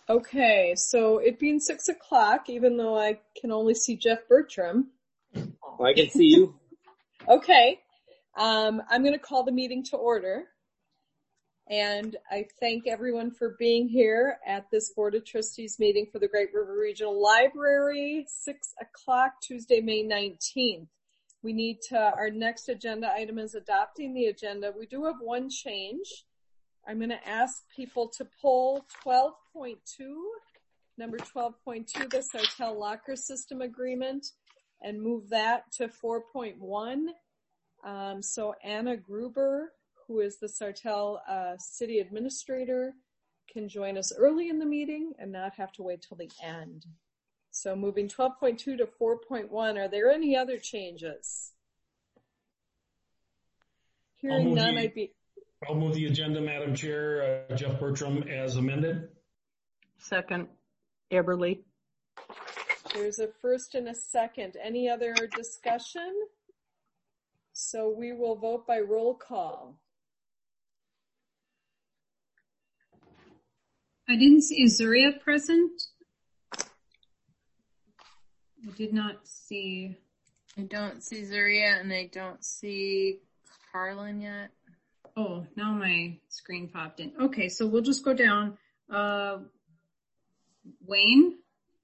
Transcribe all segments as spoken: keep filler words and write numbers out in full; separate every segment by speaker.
Speaker 1: Okay, so it being six o'clock, even though I can only see Jeff Bertram.
Speaker 2: I can see you.
Speaker 1: Okay, um, I'm going to call the meeting to order. And I thank everyone for being here at this Board of Trustees meeting for the Great River Regional Library, six o'clock, Tuesday, May nineteenth. We need to, our next agenda item is adopting the agenda. We do have one change. I'm going to ask people to pull twelve point two, number twelve point two, the Sartell Locker System Agreement, and move that to four point one. Um, so Anna Gruber, who is the Sartell uh, City Administrator, can join us early in the meeting and not have to wait till the end. So moving twelve point two to four point one, are there any other changes? Hearing none,
Speaker 3: the,
Speaker 1: I'd be...
Speaker 3: I'll move the agenda, Madam Chair. Uh, Jeff Bertram as amended.
Speaker 4: Second, Eberly.
Speaker 1: There's a first and a second. Any other discussion? So we will vote by roll call.
Speaker 5: I didn't see, is Zuria present? I did not see.
Speaker 6: I don't see Zuria and I don't see Carlin yet.
Speaker 5: Oh, now my screen popped in. Okay, so we'll just go down. Uh, Wayne?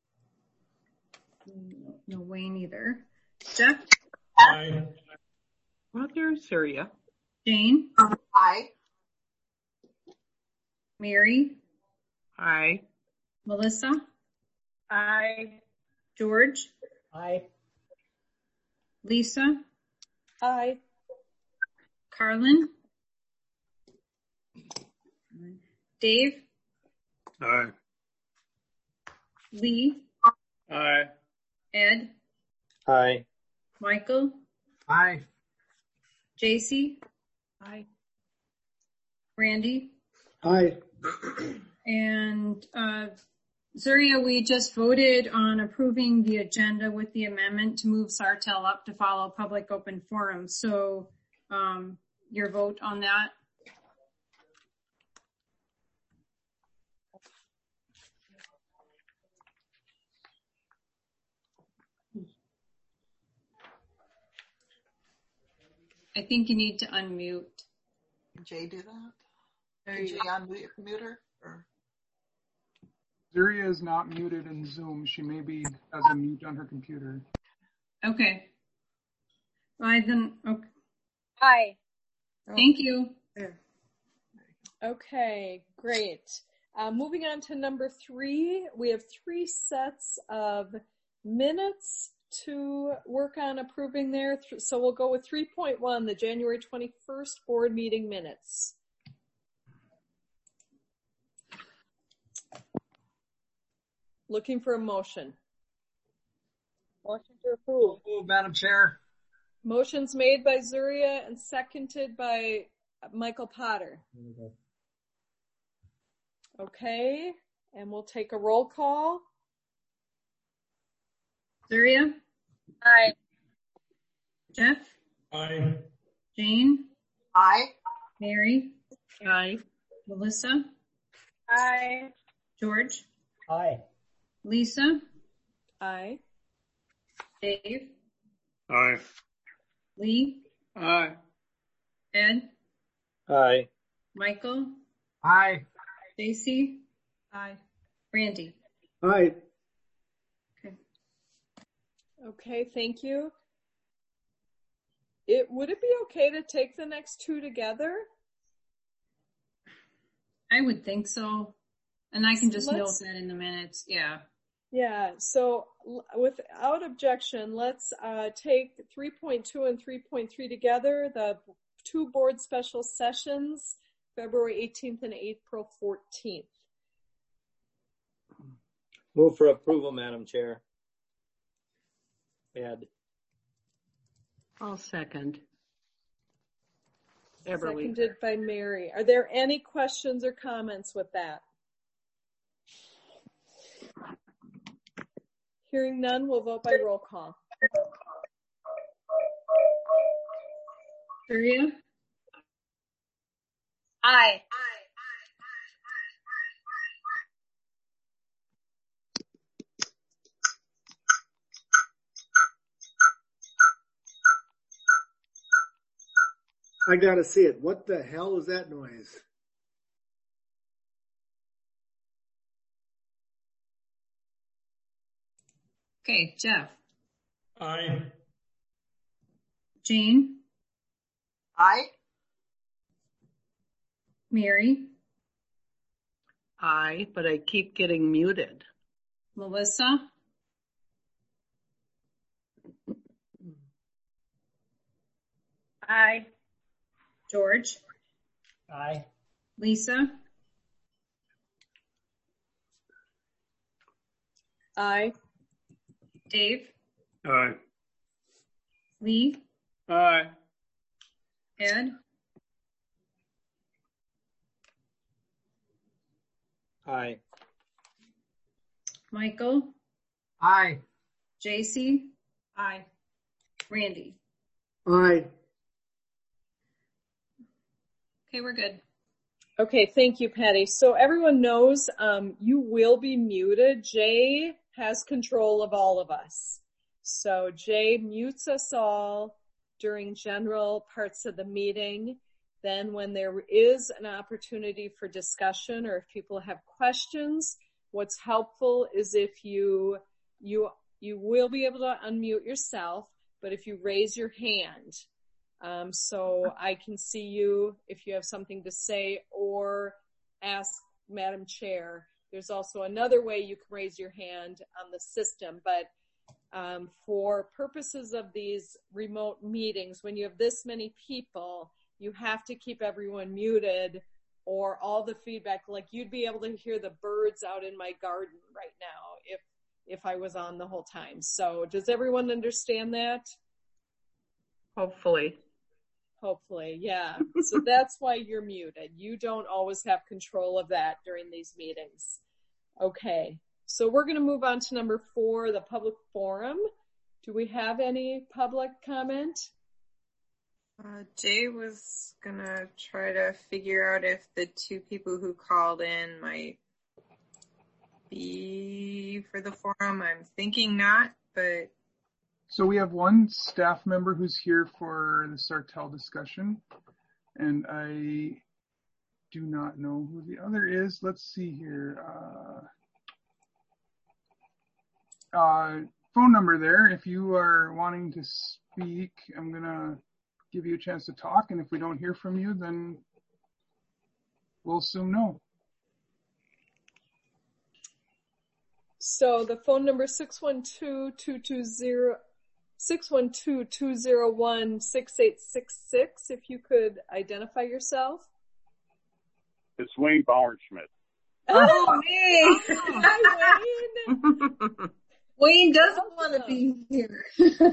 Speaker 5: No Wayne either. Jeff?
Speaker 3: Aye.
Speaker 4: Well, there's Zuria.
Speaker 5: Jane?
Speaker 7: Aye.
Speaker 5: Mary?
Speaker 4: Aye.
Speaker 5: Melissa?
Speaker 6: Aye.
Speaker 5: George?
Speaker 2: Aye.
Speaker 5: Lisa?
Speaker 1: Aye.
Speaker 5: Carlin? Dave?
Speaker 3: Aye.
Speaker 5: Lee?
Speaker 3: Aye.
Speaker 5: Ed?
Speaker 2: Aye.
Speaker 5: Michael?
Speaker 2: Aye.
Speaker 5: J C?
Speaker 6: Aye.
Speaker 5: Randy?
Speaker 2: Aye.
Speaker 5: And uh, Zuria, we just voted on approving the agenda with the amendment to move Sartell up to follow public open forum. So um, your vote on that? I think you need to unmute.
Speaker 7: Can Jay do that? Can Jay unmute your computer? Or?
Speaker 8: Zuria is not muted in Zoom. She may be has a mute on her computer.
Speaker 5: Okay. Well, then, okay.
Speaker 6: Aye.
Speaker 5: Thank you.
Speaker 1: Okay, great. Uh, moving on to number three, we have three sets of minutes to work on approving there. So we'll go with three point one, the January twenty-first board meeting minutes. Looking for a motion.
Speaker 6: Motion to approve.
Speaker 2: Move, Madam Chair.
Speaker 1: Motion's made by Zuria and seconded by Michael Potter. Okay, and we'll take a roll call.
Speaker 5: Zuria?
Speaker 6: Aye.
Speaker 5: Jeff?
Speaker 3: Aye.
Speaker 5: Jane?
Speaker 7: Aye.
Speaker 5: Mary?
Speaker 4: Aye.
Speaker 5: Melissa?
Speaker 6: Aye.
Speaker 5: George?
Speaker 2: Aye.
Speaker 5: Lisa?
Speaker 1: Aye.
Speaker 5: Dave?
Speaker 3: Aye.
Speaker 5: Lee?
Speaker 3: Aye.
Speaker 5: Ed?
Speaker 2: Aye.
Speaker 5: Michael?
Speaker 8: Aye.
Speaker 5: Stacy?
Speaker 6: Aye.
Speaker 5: Randy?
Speaker 2: Aye.
Speaker 5: Okay.
Speaker 1: Okay, thank you. It would it be okay to take the next two together?
Speaker 5: I would think so. And I can just
Speaker 1: Let's,
Speaker 5: note that in the minutes. Yeah.
Speaker 1: Yeah, so without objection, let's uh, take three point two and three point three together, the two board special sessions, February eighteenth and April fourteenth.
Speaker 2: Move for approval, Madam Chair. Ed.
Speaker 4: I'll second. Eberly.
Speaker 1: Seconded by Mary. Are there any questions or comments with that? Hearing none, we'll vote by roll call.
Speaker 5: Zuria?
Speaker 6: Aye.
Speaker 9: I gotta see it. What the hell is that noise?
Speaker 5: Okay, Jeff,
Speaker 3: Aye.
Speaker 5: Jane,
Speaker 7: Aye.
Speaker 5: Mary,
Speaker 4: Aye, but I keep getting muted.
Speaker 5: Melissa,
Speaker 6: Aye.
Speaker 5: George,
Speaker 2: Aye.
Speaker 5: Lisa,
Speaker 1: Aye.
Speaker 5: Dave,
Speaker 2: Aye.
Speaker 5: Lee,
Speaker 2: Aye.
Speaker 5: Ed,
Speaker 2: Aye.
Speaker 5: Michael,
Speaker 2: Aye.
Speaker 5: J C, Aye, Randy.
Speaker 9: Aye.
Speaker 5: Okay, we're good.
Speaker 1: Okay, thank you, Patty. So everyone knows um, you will be muted. Jay has control of all of us. So Jay mutes us all during general parts of the meeting. Then when there is an opportunity for discussion or if people have questions, what's helpful is if you, you, you will be able to unmute yourself, but if you raise your hand, Um, so I can see you if you have something to say or ask Madam Chair. There's also another way you can raise your hand on the system, but um, for purposes of these remote meetings, when you have this many people, you have to keep everyone muted or all the feedback, like you'd be able to hear the birds out in my garden right now if, if I was on the whole time. So does everyone understand that?
Speaker 4: Hopefully.
Speaker 1: Hopefully, yeah. So that's why you're muted. You don't always have control of that during these meetings. Okay, so we're going to move on to number four, the public forum. Do we have any public comment?
Speaker 6: Uh, Jay was gonna try to figure out if the two people who called in might be for the forum. I'm thinking not, but
Speaker 8: So we have one staff member who's here for the Sartell discussion, and I do not know who the other is. Let's see here. Uh, uh, phone number there. If you are wanting to speak, I'm going to give you a chance to talk, and if we don't hear from you, then we'll assume no.
Speaker 1: So the phone number six one two, two two zero six one two, two zero one, six eight six six, if you could identify yourself.
Speaker 10: It's Wayne Bauernschmidt.
Speaker 5: Oh, hey!
Speaker 1: Hi, Wayne.
Speaker 5: Wayne doesn't want to be here.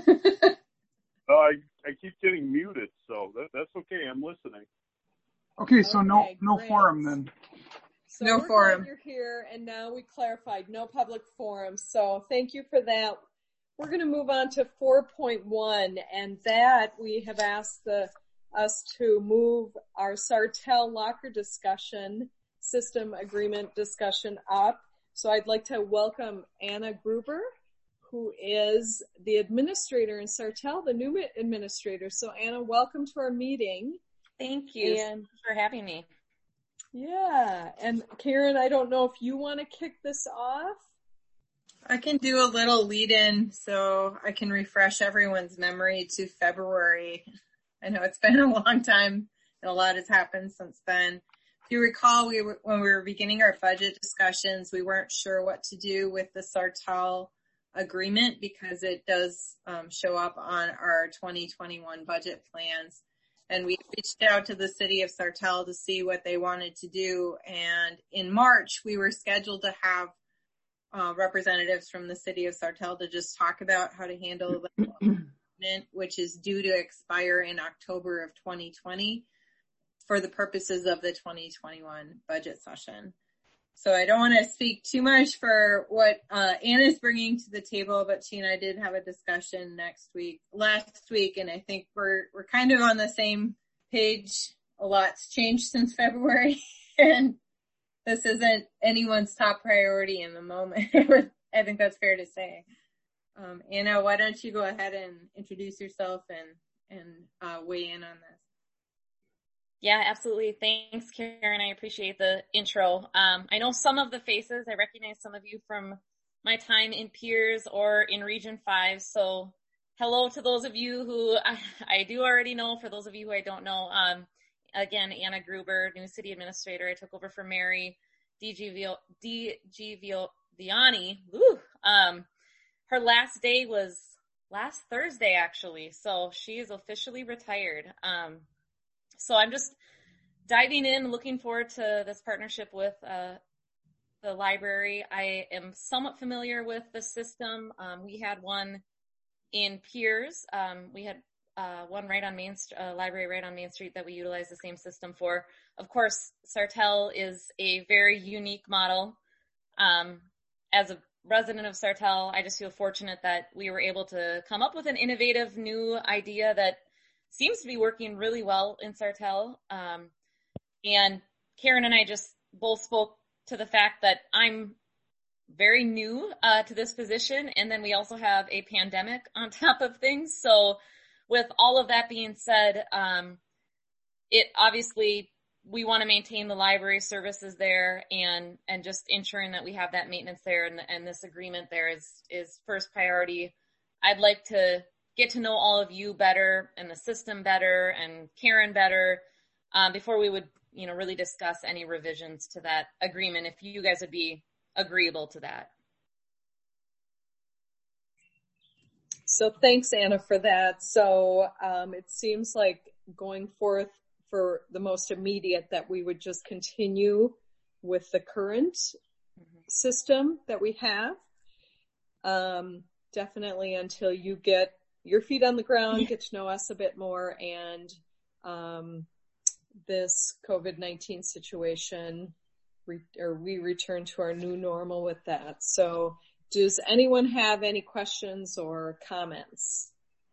Speaker 10: Uh, I, I keep getting muted, so that, that's okay. I'm listening.
Speaker 8: Okay, so no
Speaker 1: Okay,
Speaker 8: no
Speaker 1: great.
Speaker 8: forum then.
Speaker 1: So
Speaker 6: No
Speaker 1: we're
Speaker 6: forum.
Speaker 1: glad you're here, and now we clarified no public forum. So thank you for that. We're going to move on to four point one, and that we have asked the, us to move our Sartell locker discussion, system agreement discussion up. So I'd like to welcome Anna Gruber, who is the administrator in Sartell, the new administrator. So Anna, welcome to our meeting.
Speaker 6: thank you
Speaker 1: And
Speaker 6: for having me.
Speaker 1: yeah, and Karen, I don't know if you want to kick this off.
Speaker 6: I can do a little lead in so I can refresh everyone's memory to February. I know it's been a long time and a lot has happened since then. If you recall, we were, when we were beginning our budget discussions, we weren't sure what to do with the Sartell agreement because it does um, show up on our twenty twenty-one budget plans. And we reached out to the city of Sartell to see what they wanted to do. And in March, we were scheduled to have uh, representatives from the city of Sartell to just talk about how to handle the agreement, which is due to expire in October of twenty twenty for the purposes of the twenty twenty-one budget session. So I don't want to speak too much for what uh, Anna's bringing to the table, but she and I did have a discussion next week, last week, and I think we're we're kind of on the same page. A lot's changed since February, and this isn't anyone's top priority in the moment. I think that's fair to say. Um, Anna, why don't you go ahead and introduce yourself and and uh, weigh in on this?
Speaker 11: Yeah, absolutely. Thanks, Karen. I appreciate the intro. Um, I know some of the faces. I recognize some of you from my time in Piers or in Region five. So hello to those of you who I, I do already know. For those of you who I don't know, um, again, Anna Gruber, new city administrator. I took over for Mary DiGiovanni. Woo, um, her last day was last Thursday, actually. So she is officially retired. Um, So I'm just diving in, looking forward to this partnership with uh, the library. I am somewhat familiar with the system. Um, we had one in Piers. Um, we had uh, one right on Main Street, uh, library right on Main Street that we utilize the same system for. Of course, Sartell is a very unique model. Um, as a resident of Sartell, I just feel fortunate that we were able to come up with an innovative new idea that seems to be working really well in Sartell. Um, and Karen and I just both spoke to the fact that I'm very new uh, to this position. And then we also have a pandemic on top of things. So with all of that being said, um, it obviously, we want to maintain the library services there and, and just ensuring that we have that maintenance there. And, and this agreement there is, is first priority. I'd like to get to know all of you better and the system better and Karen better um, before we would, you know, really discuss any revisions to that agreement, if you guys would be agreeable to that.
Speaker 1: So thanks, Anna, for that. So um, it seems like going forth for the most immediate that we would just continue with the current mm-hmm. system that we have. Um, definitely until you get your feet on the ground, get to know us a bit more, and um, this COVID nineteen situation, re- or we return to our new normal with that. So does anyone have any questions or comments?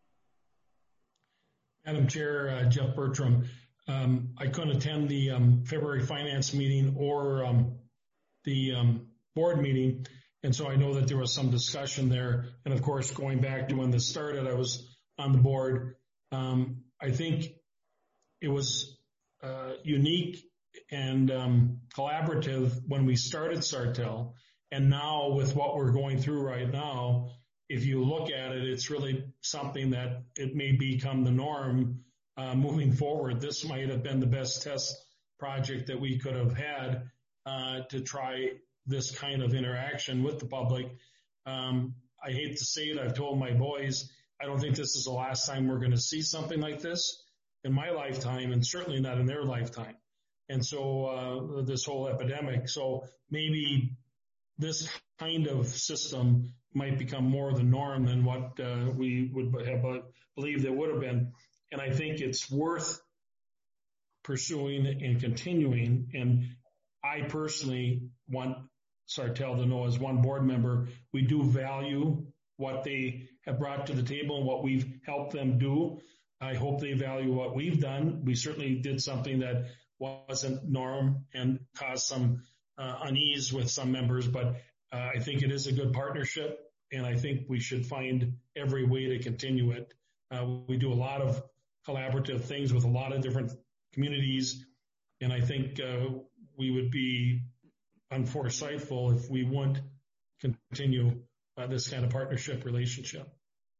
Speaker 3: Madam Chair, uh, Jeff Bertram. Um, I couldn't attend the um, February finance meeting or um, the um, board meeting. And so I know that there was some discussion there. And of course, going back to when this started, I was on the board. Um, I think it was uh, unique and um, collaborative when we started Sartell. And now with what we're going through right now, if you look at it, it's really something that it may become the norm uh, moving forward. This might have been the best test project that we could have had uh, to try this kind of interaction with the public. Um, I hate to say it, I've told my boys, I don't think this is the last time we're going to see something like this in my lifetime, and certainly not in their lifetime. And so uh, this whole epidemic, so maybe this kind of system might become more the norm than what uh, we would have uh, believed it would have been. And I think it's worth pursuing and continuing. And I personally want Sartell to know, as one board member, we do value what they have brought to the table and what we've helped them do. I hope they value what we've done. We certainly did something that wasn't norm and caused some uh, unease with some members, but uh, I think it is a good partnership, and I think we should find every way to continue it. Uh, we do a lot of collaborative things with a lot of different communities, and I think uh, we would be unforesightful if we wouldn't continue uh, this kind of partnership relationship.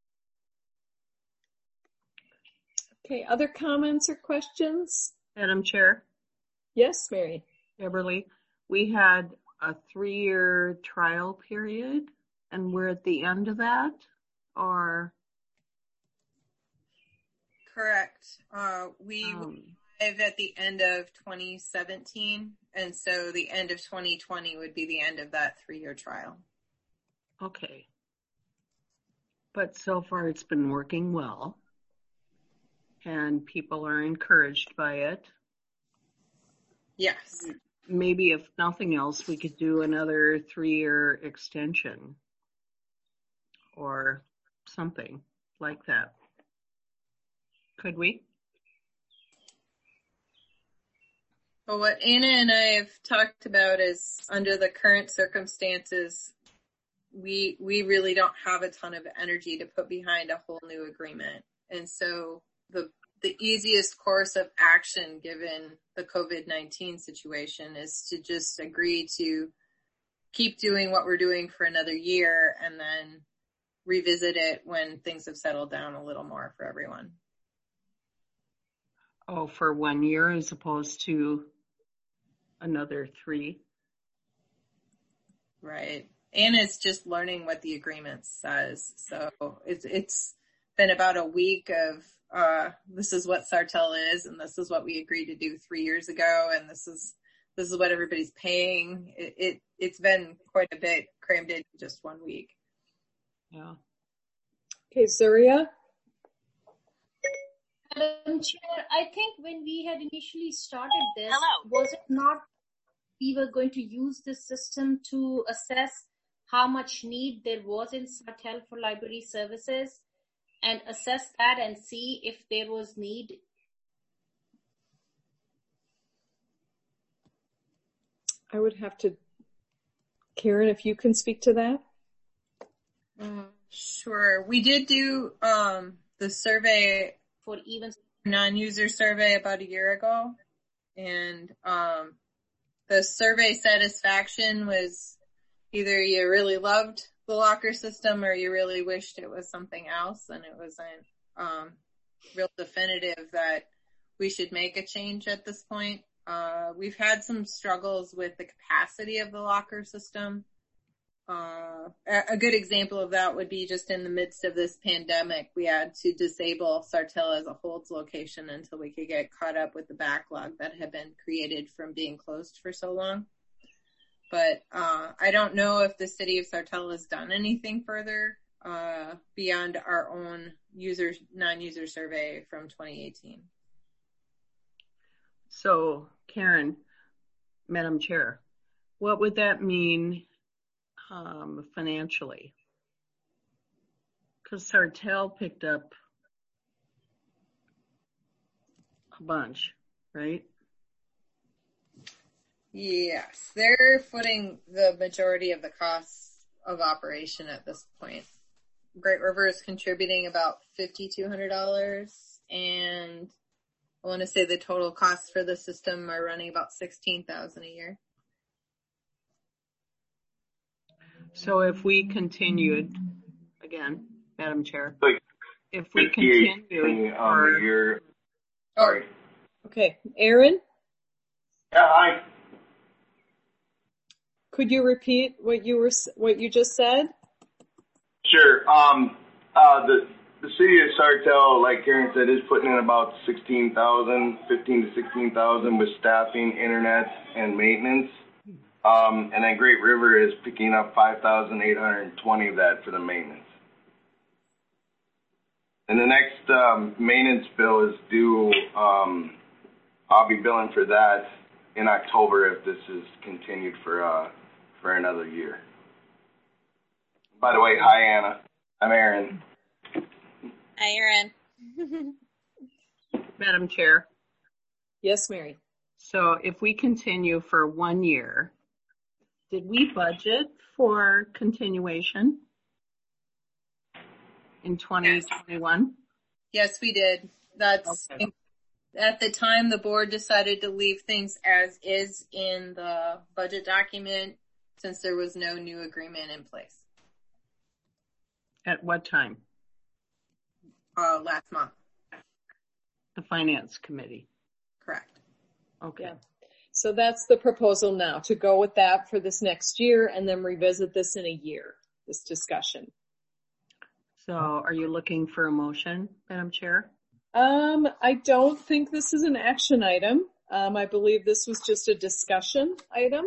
Speaker 1: Okay, other comments or questions?
Speaker 4: Madam Chair?
Speaker 1: Yes, Mary.
Speaker 4: Beverly, we had a three-year trial period, and we're at the end of that, or?
Speaker 6: Correct. Uh, we um, arrived at the end of twenty seventeen, and so the end of twenty twenty would be the end of that three-year trial.
Speaker 4: Okay. But so far it's been working well, and people are encouraged by it.
Speaker 6: Yes.
Speaker 4: Maybe if nothing else, we could do another three-year extension or something like that. Could we?
Speaker 6: Well, what Anna and I have talked about is, under the current circumstances, we we really don't have a ton of energy to put behind a whole new agreement. And so the the easiest course of action given the COVID nineteen situation is to just agree to keep doing what we're doing for another year and then revisit it when things have settled down a little more for everyone.
Speaker 4: Oh, for one year as opposed to another three.
Speaker 6: Right. And it's just learning what the agreement says. So it's, it's been about a week of, uh, this is what Sartell is, and this is what we agreed to do three years ago. And this is, this is what everybody's paying. It, it it's been quite a bit crammed in just one week.
Speaker 4: Yeah.
Speaker 1: Okay, Surya.
Speaker 12: Madam Chair, I think when we had initially started this,
Speaker 11: Hello.
Speaker 12: was it not we were going to use this system to assess how much need there was in Sartell for library services and assess that and see if there was need?
Speaker 1: I would have to, Karen, if you can speak to that.
Speaker 6: Uh, sure. We did do um, the survey
Speaker 12: for even
Speaker 6: non-user survey about a year ago, and um, the survey satisfaction was either you really loved the locker system or you really wished it was something else, and it wasn't um, real definitive that we should make a change at this point. Uh, we've had some struggles with the capacity of the locker system. Uh, a good example of that would be just in the midst of this pandemic, we had to disable Sartell as a holds location until we could get caught up with the backlog that had been created from being closed for so long. But uh, I don't know if the city of Sartell has done anything further uh, beyond our own user non-user survey from twenty eighteen.
Speaker 4: So, Karen, Madam Chair, what would that mean um, financially? Because Sartell picked up a bunch, right?
Speaker 6: Yes, they're footing the majority of the costs of operation at this point. Great River is contributing about five thousand two hundred dollars, and I want to say the total costs for the system are running about sixteen thousand dollars a year.
Speaker 4: So if we continued, again, Madam Chair,
Speaker 13: like
Speaker 4: if we continue
Speaker 13: on the year. Sorry.
Speaker 1: Okay, Aaron?
Speaker 13: Yeah, hi.
Speaker 1: Could you repeat what you were what you just said?
Speaker 13: Sure. Um, uh, the the city of Sartell, like Karen said, is putting in about sixteen thousand, fifteen to sixteen thousand with staffing, internet, and maintenance. Um, and then Great River is picking up five thousand eight hundred twenty of that for the maintenance. And the next um, maintenance bill is due. Um, I'll be billing for that in October if this is continued for uh, for another year. By the way, hi Anna. I'm Aaron.
Speaker 11: Hi, Aaron.
Speaker 4: Madam Chair.
Speaker 1: Yes, Mary.
Speaker 4: So if we continue for one year, did we budget for continuation in twenty twenty-one?
Speaker 6: Yes, we did. That's okay. At the time the board decided to leave things as is in the budget document since there was no new agreement in place.
Speaker 4: At what time?
Speaker 6: Uh, last month.
Speaker 4: The Finance Committee.
Speaker 6: Correct.
Speaker 4: Okay.
Speaker 1: Yeah. So that's the proposal now, to go with that for this next year and then revisit this in a year, this discussion.
Speaker 4: So are you looking for a motion, Madam Chair?
Speaker 1: Um, I don't think this is an action item. Um, I believe this was just a discussion item.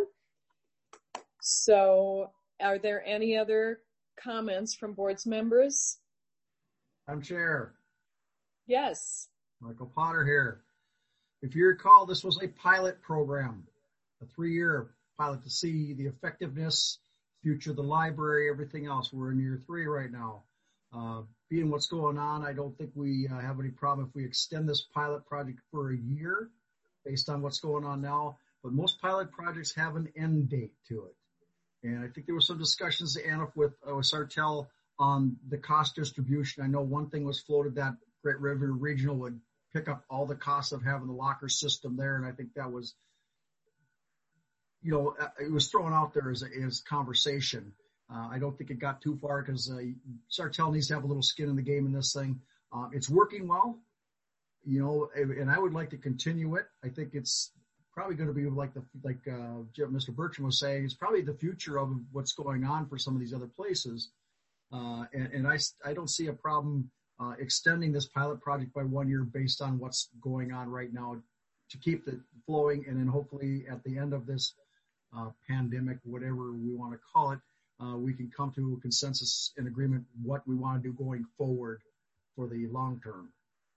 Speaker 1: So are there any other comments from board's members?
Speaker 14: Madam Chair.
Speaker 1: Yes.
Speaker 14: Michael Potter here. If you recall, this was a pilot program, a three-year pilot to see the effectiveness, future of the library, everything else. We're in year three right now. Uh, being what's going on, I don't think we uh, have any problem if we extend this pilot project for a year based on what's going on now. But most pilot projects have an end date to it. And I think there were some discussions, Anna, with, uh, with Sartell on the cost distribution. I know one thing was floated that Great River Regional would pick up all the costs of having the locker system there. And I think that was, you know, it was thrown out there as a, as conversation. Uh, I don't think it got too far because uh, Sartell needs to have a little skin in the game in this thing. Uh, it's working well, you know, and I would like to continue it. I think it's probably going to be like the like uh, Mister Bertram was saying, it's probably the future of what's going on for some of these other places. Uh, and, and I, I don't see a problem uh, extending this pilot project by one year based on what's going on right now to keep it flowing. And then hopefully at the end of this uh, pandemic, whatever we want to call it, Uh, we can come to a consensus and agreement what we want to do going forward for the long term.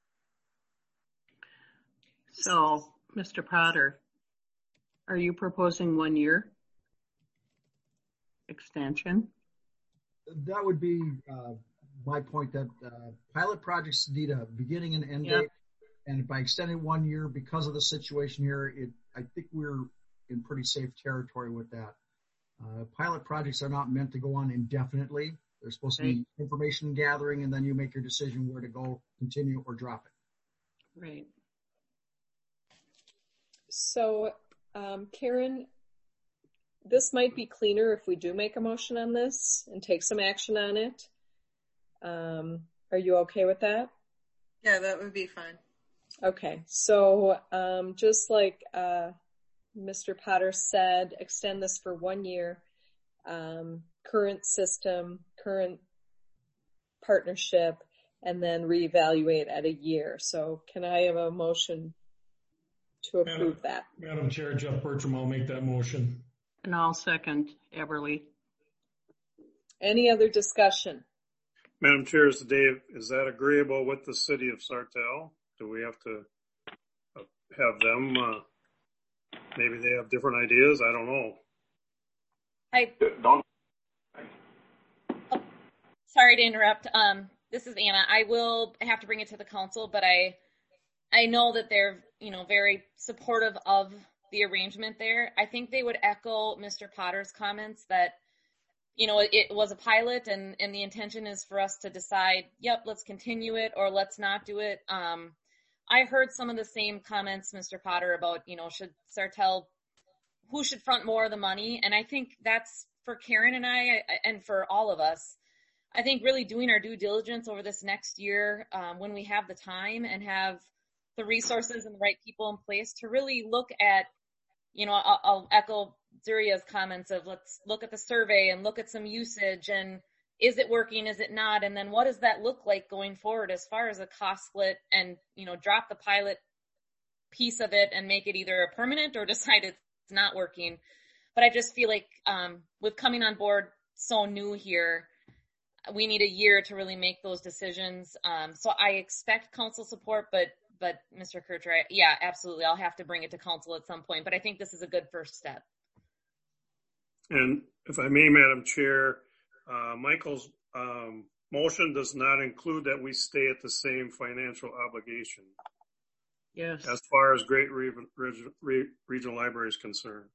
Speaker 4: So, Mister Potter, are you proposing one year extension?
Speaker 14: That would be uh, my point, that uh, pilot projects need a beginning and end
Speaker 4: Yep.
Speaker 14: date. And by extending one year because of the situation here, it, I think we're in pretty safe territory with that. Uh, pilot projects are not meant to go on indefinitely. They're supposed to be information gathering, and then you make your decision where to go, continue or drop it.
Speaker 4: Right.
Speaker 1: So, um, Karen, this might be cleaner if we do make a motion on this and take some action on it. Um, are you okay with that?
Speaker 6: Yeah, that would be fine.
Speaker 1: Okay, so um, just like uh, Mister Potter said, extend this for one year. Um, current system, current partnership, and then reevaluate at a year. So can I have a motion to approve
Speaker 3: Madam,
Speaker 1: that?
Speaker 3: Madam Chair, Jeff Bertram, I'll make that motion.
Speaker 4: And I'll second Everly.
Speaker 1: Any other discussion?
Speaker 2: Madam Chair, is Dave, is that agreeable with the city of Sartell? Do we have to have them, uh, maybe they have different ideas? I don't know.
Speaker 11: I,
Speaker 13: Don't.
Speaker 11: oh, sorry to interrupt. Um, this is Anna. I will have to bring it to the council, but I, I know that they're, you know, very supportive of the arrangement there. I think they would echo Mister Potter's comments that, you know, it, it was a pilot and, and the intention is for us to decide, yep, let's continue it or let's not do it. Um, I heard some of the same comments, Mister Potter, about, you know, should Sartell, who should front more of the money? And I think that's for Karen and I and for all of us. I think really doing our due diligence over this next year um, when we have the time and have the resources and the right people in place to really look at, you know, I'll, I'll echo Zuria's comments of let's look at the survey and look at some usage and is it working, is it not? And then what does that look like going forward as far as a cost split and, you know, drop the pilot piece of it and make it either a permanent or decide it's not working. But I just feel like um, with coming on board so new here, we need a year to really make those decisions. Um, so I expect council support, but but Mister Kircher, yeah, absolutely. I'll have to bring it to council at some point, but I think this is a good first step.
Speaker 2: And if I may, Madam Chair, uh, Michael's um, motion does not include that we stay at the same financial obligation.
Speaker 4: Yes.
Speaker 2: As far as Great Re- Re- Regional Library is concerned.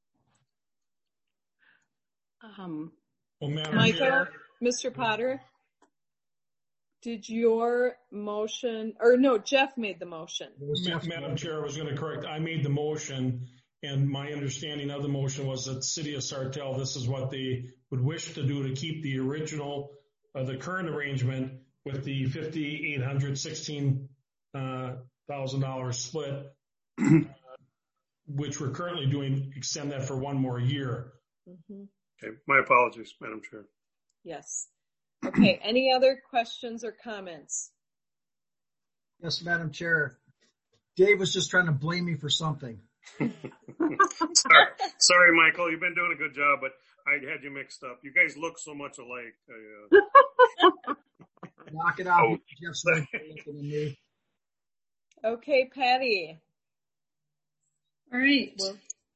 Speaker 4: Um,
Speaker 3: Well, Madam
Speaker 1: Michael,
Speaker 3: Chair,
Speaker 1: Mister Potter, did your motion, or no, Jeff made the motion.
Speaker 3: Ma- Madam Chair, I was going to correct. I made the motion, and my understanding of the motion was that the city of Sartell, this is what they would wish to do to keep the original, uh, the current arrangement with the fifty-eight hundred sixteen thousand dollars split, uh, which we're currently doing, extend that for one more year.
Speaker 1: Mm-hmm.
Speaker 2: Okay, my apologies, Madam Chair.
Speaker 1: Yes. Okay, any other questions or comments?
Speaker 14: Yes, Madam Chair. Dave was just trying to blame me for something.
Speaker 2: sorry, sorry, Michael, you've been doing a good job, but I had you mixed up. You guys look so much alike. I, uh...
Speaker 14: Knock it out.
Speaker 2: Oh.
Speaker 14: Jeff's right there looking at me.
Speaker 1: Okay, Patty.
Speaker 5: All right.
Speaker 1: Well,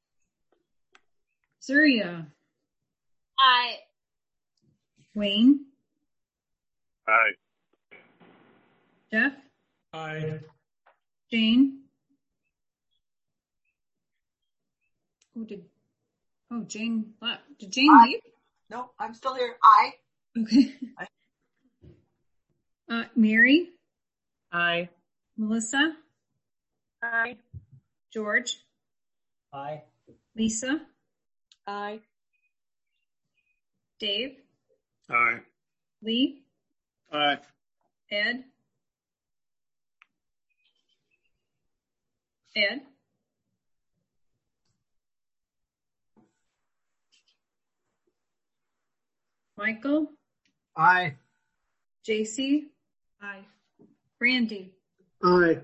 Speaker 5: Zuria,
Speaker 12: Aye.
Speaker 5: Wayne,
Speaker 10: Aye.
Speaker 5: Jeff,
Speaker 3: Aye.
Speaker 5: Jane. Oh, did, oh, Jane left. Did Jane
Speaker 7: Aye.
Speaker 5: leave?
Speaker 7: No, I'm still here. Aye.
Speaker 5: Okay. Uh, Mary,
Speaker 4: Aye.
Speaker 5: Melissa?
Speaker 11: Aye.
Speaker 5: George?
Speaker 15: Aye.
Speaker 5: Lisa?
Speaker 1: Aye.
Speaker 5: Dave?
Speaker 2: Aye.
Speaker 5: Lee?
Speaker 2: Aye.
Speaker 5: Ed? Ed? Michael?
Speaker 14: Aye.
Speaker 5: J C?
Speaker 6: Aye.
Speaker 5: Randy?
Speaker 9: Aye.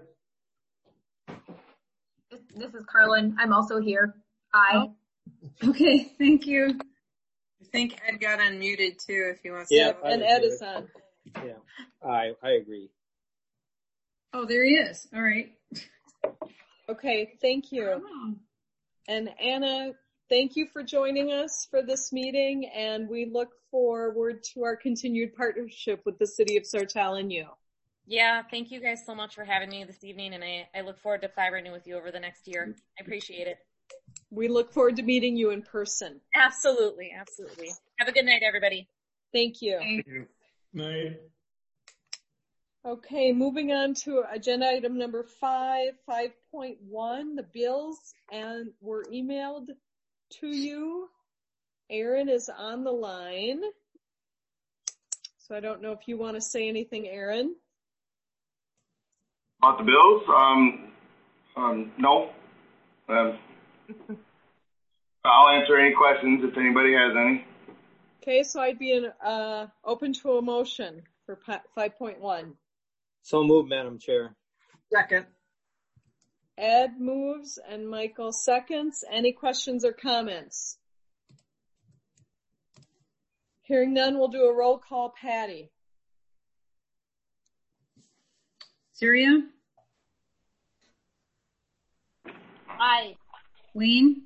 Speaker 16: This is Carlin. I'm also here. Aye.
Speaker 5: Oh. Okay, thank you.
Speaker 6: I think Ed got unmuted too if he wants
Speaker 15: Yeah,
Speaker 6: to.
Speaker 1: And Ed is on.
Speaker 15: Yeah, I I agree.
Speaker 5: Oh, there he is. All right.
Speaker 1: Okay, thank you.
Speaker 5: Oh.
Speaker 1: And Anna, thank you for joining us for this meeting, and we look forward to our continued partnership with the City of Sartell and you.
Speaker 11: Yeah, thank you guys so much for having me this evening, and I, I look forward to collaborating with you over the next year. I appreciate it.
Speaker 1: We look forward to meeting you in person.
Speaker 11: Absolutely, absolutely. Have a good night, everybody.
Speaker 1: Thank you.
Speaker 3: Thank you. Night.
Speaker 1: Okay, moving on to agenda item number five, five point one, the bills, and were emailed to you. Aaron is on the line. So I don't know if you want to say anything, Aaron.
Speaker 13: About the bills? Um, um, no. Um, I'll answer any questions if anybody has any.
Speaker 1: Okay, so I'd be in, uh, open to a motion for five point one.
Speaker 15: So moved, Madam Chair.
Speaker 14: Second.
Speaker 1: Ed moves and Michael seconds. Any questions or comments? Hearing none, we'll do a roll call. Patty.
Speaker 5: Syria?
Speaker 12: Aye.
Speaker 5: Wayne?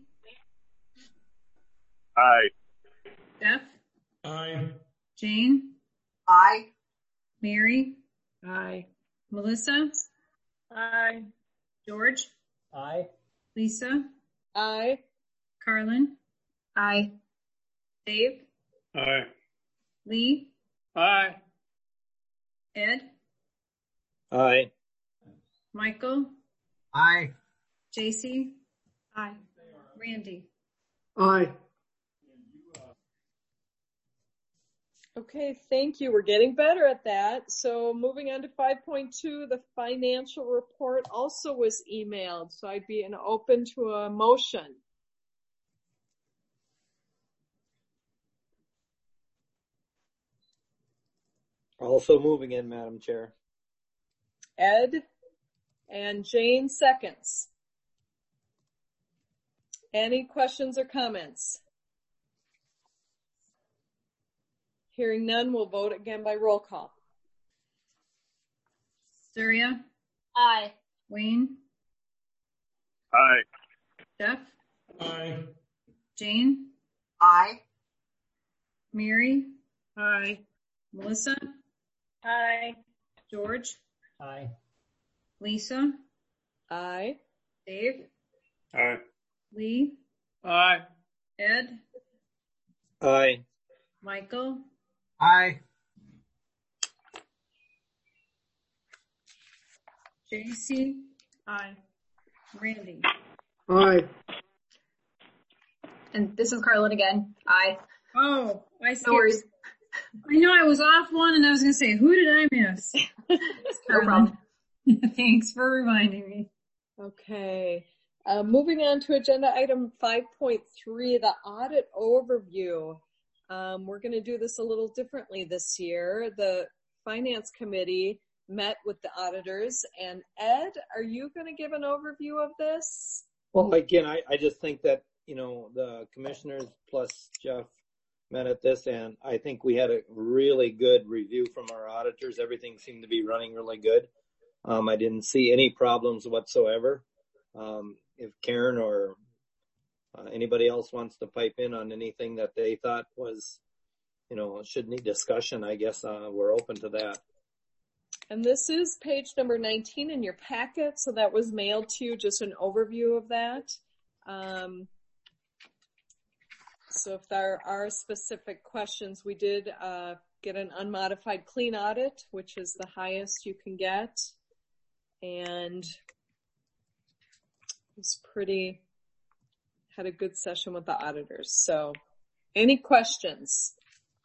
Speaker 10: Aye.
Speaker 5: Jeff?
Speaker 3: Aye.
Speaker 5: Jane?
Speaker 7: Aye.
Speaker 5: Mary?
Speaker 4: Aye.
Speaker 5: Melissa?
Speaker 11: Aye.
Speaker 5: George?
Speaker 15: Aye.
Speaker 5: Lisa?
Speaker 1: Aye.
Speaker 5: Carlin?
Speaker 16: Aye.
Speaker 5: Dave?
Speaker 2: Aye.
Speaker 5: Lee?
Speaker 2: Aye.
Speaker 5: Ed?
Speaker 15: Aye.
Speaker 5: Michael?
Speaker 14: Aye.
Speaker 5: J C?
Speaker 6: Aye.
Speaker 5: Randy?
Speaker 9: Aye.
Speaker 1: Okay, thank you. We're getting better at that. So moving on to five point two, the financial report also was emailed. So I'd be an open to a motion.
Speaker 15: Also moving in, Madam Chair.
Speaker 1: Ed and Jane seconds. Any questions or comments? Hearing none, we'll vote again by roll call.
Speaker 5: Syria?
Speaker 12: Aye.
Speaker 5: Wayne?
Speaker 10: Aye.
Speaker 5: Jeff?
Speaker 3: Aye.
Speaker 5: Jane?
Speaker 7: Aye.
Speaker 5: Mary?
Speaker 6: Aye.
Speaker 5: Melissa?
Speaker 11: Aye.
Speaker 5: George?
Speaker 15: Aye.
Speaker 5: Lisa?
Speaker 1: Aye.
Speaker 5: Dave?
Speaker 2: Aye.
Speaker 5: Lee?
Speaker 2: Aye.
Speaker 5: Ed?
Speaker 15: Aye.
Speaker 5: Michael?
Speaker 14: Aye.
Speaker 5: J C?
Speaker 6: Aye.
Speaker 5: Randy?
Speaker 9: Aye.
Speaker 16: And this is Carlin again. Aye.
Speaker 5: Oh, I see.
Speaker 16: No worries.
Speaker 5: I know I was off one and I was going to say, who did I miss?
Speaker 16: No problem.
Speaker 5: Thanks for reminding me.
Speaker 1: Okay. Uh, moving on to agenda item five point three, the audit overview. Um, we're going to do this a little differently this year. The finance committee met with the auditors, and Ed, are you going to give an overview of this?
Speaker 15: Well, again, I, I just think that, you know, the commissioners plus Jeff met at this, and I think we had a really good review from our auditors. Everything seemed to be running really good. Um, I didn't see any problems whatsoever. Um, if Karen or uh, anybody else wants to pipe in on anything that they thought was, you know, should need discussion, I guess uh, we're open to that.
Speaker 1: And this is page number nineteen in your packet, so that was mailed to you, just an overview of that. Um, so if there are specific questions, we did uh, get an unmodified clean audit, which is the highest you can get. and it was pretty, had a good session with the auditors. So any questions?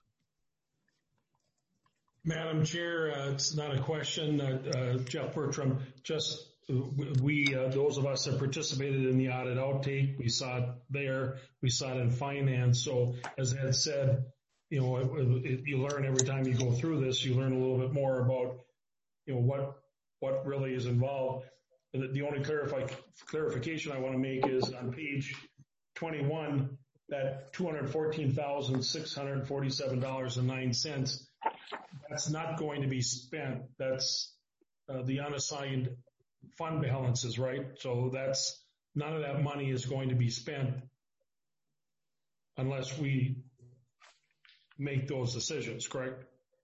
Speaker 3: Madam Chair, uh, it's not a question, uh, uh, Jeff Bertram, just we, uh, those of us that participated in the audit outtake, we saw it there, we saw it in finance. So as Ed said, you know, it, it, you learn every time you go through this, you learn a little bit more about, you know, what, what really is involved. The, the only clarify, clarification I want to make is on page twenty-one, that two hundred fourteen thousand six hundred forty-seven dollars and nine cents, that's not going to be spent. That's uh, the unassigned fund balances, right? So that's, none of that money is going to be spent unless we make those decisions, correct?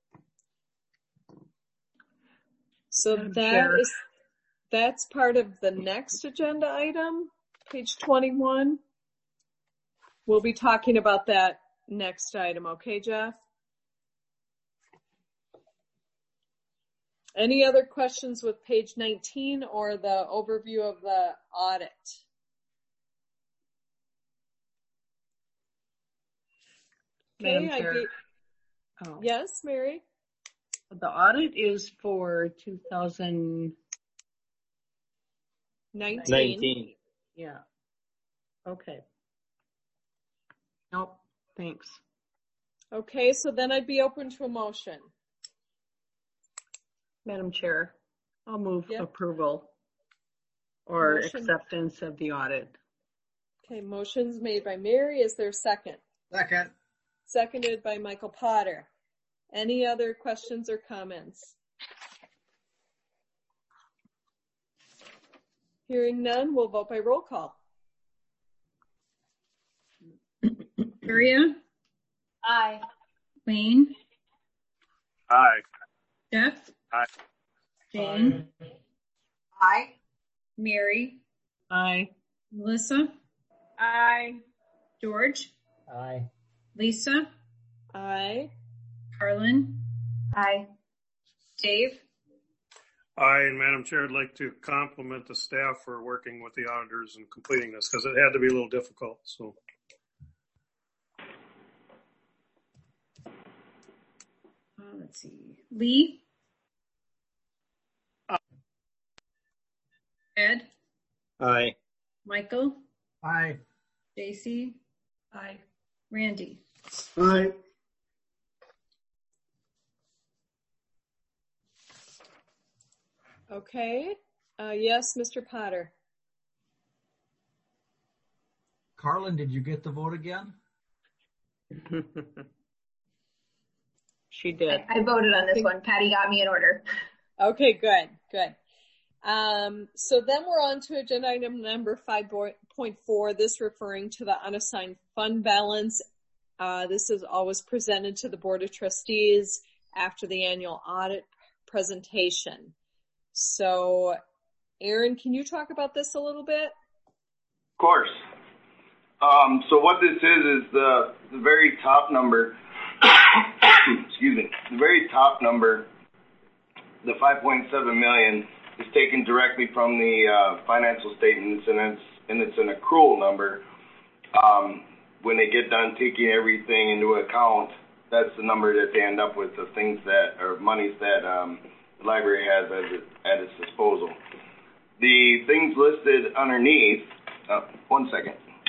Speaker 1: So that is, that's part of the next agenda item, page twenty-one. We'll be talking about that next item. Okay, Jeff? Any other questions with page nineteen or the overview of the audit?
Speaker 4: Madam
Speaker 1: Okay, I
Speaker 4: Chair.
Speaker 1: be,
Speaker 4: Oh.
Speaker 1: yes, Mary?
Speaker 4: The audit is for two thousand
Speaker 1: nineteen.
Speaker 15: nineteen.
Speaker 4: Yeah. Okay. Nope. Thanks.
Speaker 1: Okay, so then I'd be open to a motion.
Speaker 4: Madam Chair, I'll move
Speaker 1: Yep.
Speaker 4: approval or
Speaker 1: Motion.
Speaker 4: acceptance of the audit.
Speaker 1: Okay, motion's made by Mary. Is there a second?
Speaker 14: Second.
Speaker 1: Seconded by Michael Potter. Any other questions or comments? Hearing none, we'll vote by roll call.
Speaker 5: Maria,
Speaker 12: Aye.
Speaker 5: Wayne,
Speaker 10: Aye.
Speaker 5: Jeff,
Speaker 10: Aye.
Speaker 5: Jane,
Speaker 7: Aye.
Speaker 5: Mary,
Speaker 4: Aye.
Speaker 5: Melissa,
Speaker 6: Aye.
Speaker 5: George,
Speaker 15: Aye.
Speaker 5: Lisa,
Speaker 1: Aye.
Speaker 5: Carlin,
Speaker 16: Aye.
Speaker 5: Dave,
Speaker 2: Aye, and Madam Chair, I'd like to compliment the staff for working with the auditors and completing this because it had to be a little difficult. So,
Speaker 5: uh, let's see, Lee, Ed,
Speaker 15: Aye.
Speaker 5: Michael,
Speaker 14: Aye.
Speaker 5: J C,
Speaker 6: Aye.
Speaker 5: Randy.
Speaker 9: Aye.
Speaker 1: Okay. Uh, yes, Mister Potter.
Speaker 14: Carlin, did you get the vote again?
Speaker 4: She did.
Speaker 16: I, I voted on this one. Patty got me in order.
Speaker 1: Okay, good, good. Um, so then we're on to agenda item number five point four, this referring to the unassigned fund balance. Uh, this is always presented to the Board of Trustees after the annual audit presentation. So, Aaron, can you talk about this a little bit?
Speaker 13: Of course. Um, so what this is is the, the very top number, excuse me, the very top number, the five point seven million is taken directly from the uh, financial statements, and it's and it's an accrual number. Um, when they get done taking everything into account, that's the number that they end up with, the things that or monies that um, the library has at, it, at its disposal. The things listed underneath. Uh, one second.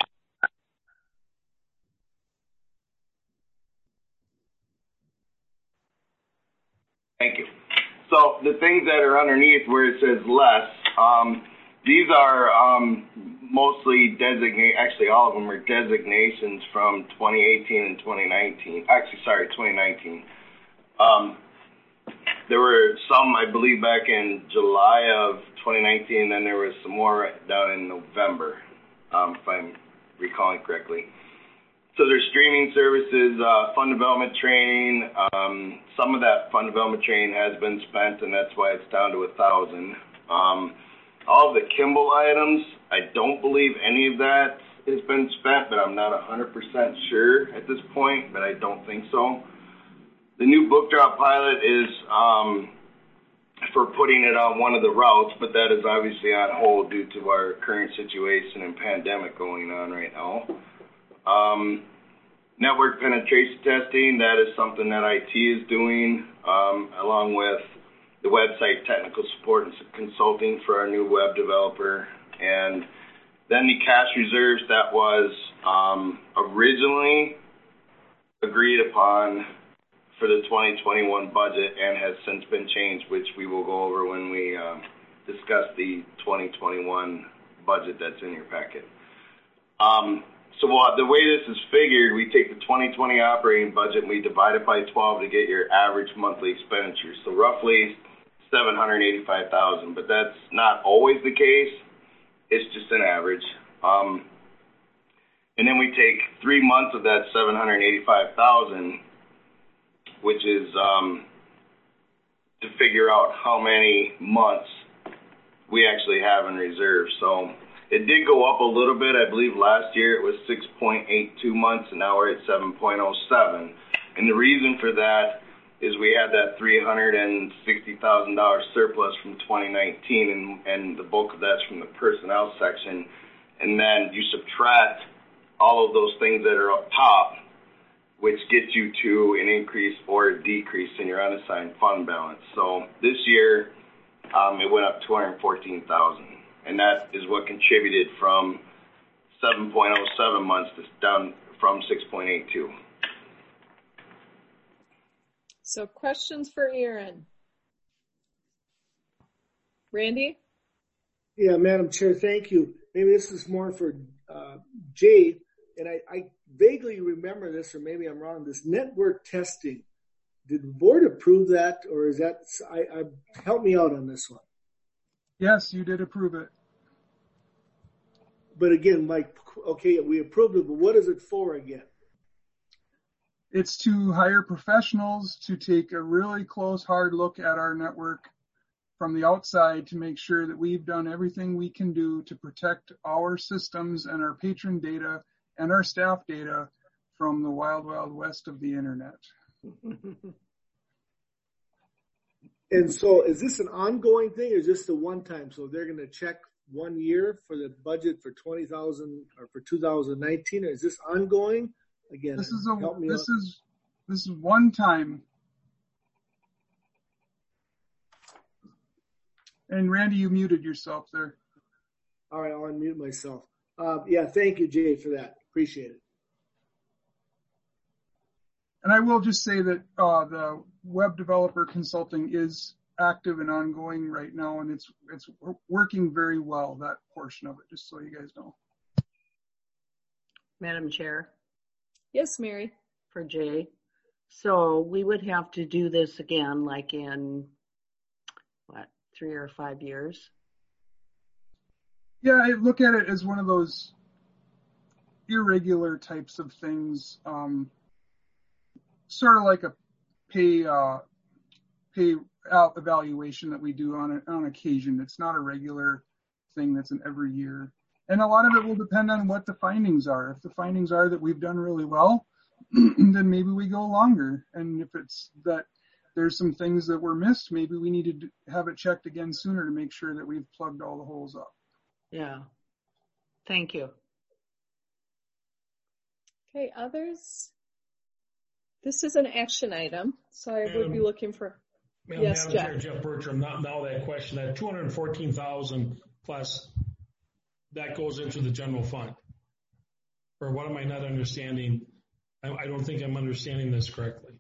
Speaker 13: Thank you. So the things that are underneath where it says less, um, these are um, mostly designate. Actually, all of them are designations from twenty eighteen and twenty nineteen. Actually, sorry, twenty nineteen. Um, there were some, I believe, back in July of twenty nineteen, and then there was some more down in November, um, if I'm recalling correctly. So there's streaming services, uh, fund development training. Um, some of that fund development training has been spent, and that's why it's down to a thousand. Um, all of the Kimball items, I don't believe any of that has been spent, but I'm not one hundred percent sure at this point, but I don't think so. The new book drop pilot is um, for putting it on one of the routes, but that is obviously on hold due to our current situation and pandemic going on right now. Um, network penetration testing, that is something that I T is doing, um, along with the website technical support and consulting for our new web developer. And then the cash reserves that was um, originally agreed upon for the twenty twenty-one budget and has since been changed, which we will go over when we uh, discuss the twenty twenty-one budget that's in your packet. Um, so we'll, the way this is figured, we take the twenty twenty operating budget and we divide it by twelve to get your average monthly expenditures. So roughly seven hundred eighty-five thousand dollars, but that's not always the case. It's just an average. Um, and then we take three months of that seven hundred eighty-five thousand dollars, which is um, to figure out how many months we actually have in reserve. So it did go up a little bit. I believe last year it was six point eight two months, and now we're at seven point oh seven. And the reason for that is we had that three hundred sixty thousand dollars surplus from twenty nineteen, and, and the bulk of that's from the personnel section. And then you subtract all of those things that are up top, which gets you to an increase or a decrease in your unassigned fund balance. So this year, um, it went up two hundred fourteen thousand dollars, and that is what contributed from seven point oh seven months to down from six point eight two.
Speaker 1: So questions for Aaron? Randy?
Speaker 9: Yeah, Madam Chair, thank you. Maybe this is more for uh, Jay, and I, I vaguely remember this, or maybe I'm wrong, this network testing. Did the board approve that, or is that, I, I help me out on this one.
Speaker 8: Yes, you did approve it.
Speaker 9: But again, Mike, okay, we approved it, but what is it for again?
Speaker 8: It's to hire professionals to take a really close, hard look at our network from the outside to make sure that we've done everything we can do to protect our systems and our patron data and our staff data from the wild, wild west of the internet.
Speaker 9: And so is this an ongoing thing, or is this the one time? So they're going to check one year for the budget for twenty thousand or for two thousand nineteen, or is this ongoing? Again,
Speaker 8: this is a
Speaker 9: help me
Speaker 8: this
Speaker 9: out.
Speaker 8: is this is one time. And Randy, you muted yourself there.
Speaker 9: All right, I'll unmute myself. Uh, yeah, thank you, Jay, for that. Appreciate it.
Speaker 8: And I will just say that uh, the web developer consulting is active and ongoing right now, and it's it's working very well, that portion of it, just so you guys know.
Speaker 4: Madam Chair.
Speaker 1: Yes, Mary.
Speaker 4: For Jay. So we would have to do this again, like in, what, three or five years?
Speaker 8: Yeah, I look at it as one of those irregular types of things, um, sort of like a pay uh, pay evaluation that we do on a, on occasion. It's not a regular thing that's an every year. And a lot of it will depend on what the findings are. If the findings are that we've done really well, then maybe we go longer. And if it's that there's some things that were missed, maybe we need to have it checked again sooner to make sure that we've plugged all the holes up.
Speaker 4: Yeah. Thank you.
Speaker 1: Okay, others? This is an action item, so I would be looking for,
Speaker 3: Madam,
Speaker 1: yes,
Speaker 3: Madam
Speaker 1: Jeff.
Speaker 3: Chair, Jeff Bertram, now, now that question, that two hundred fourteen thousand plus, that goes into the general fund. Or what am I not understanding? I, I don't think I'm understanding this correctly.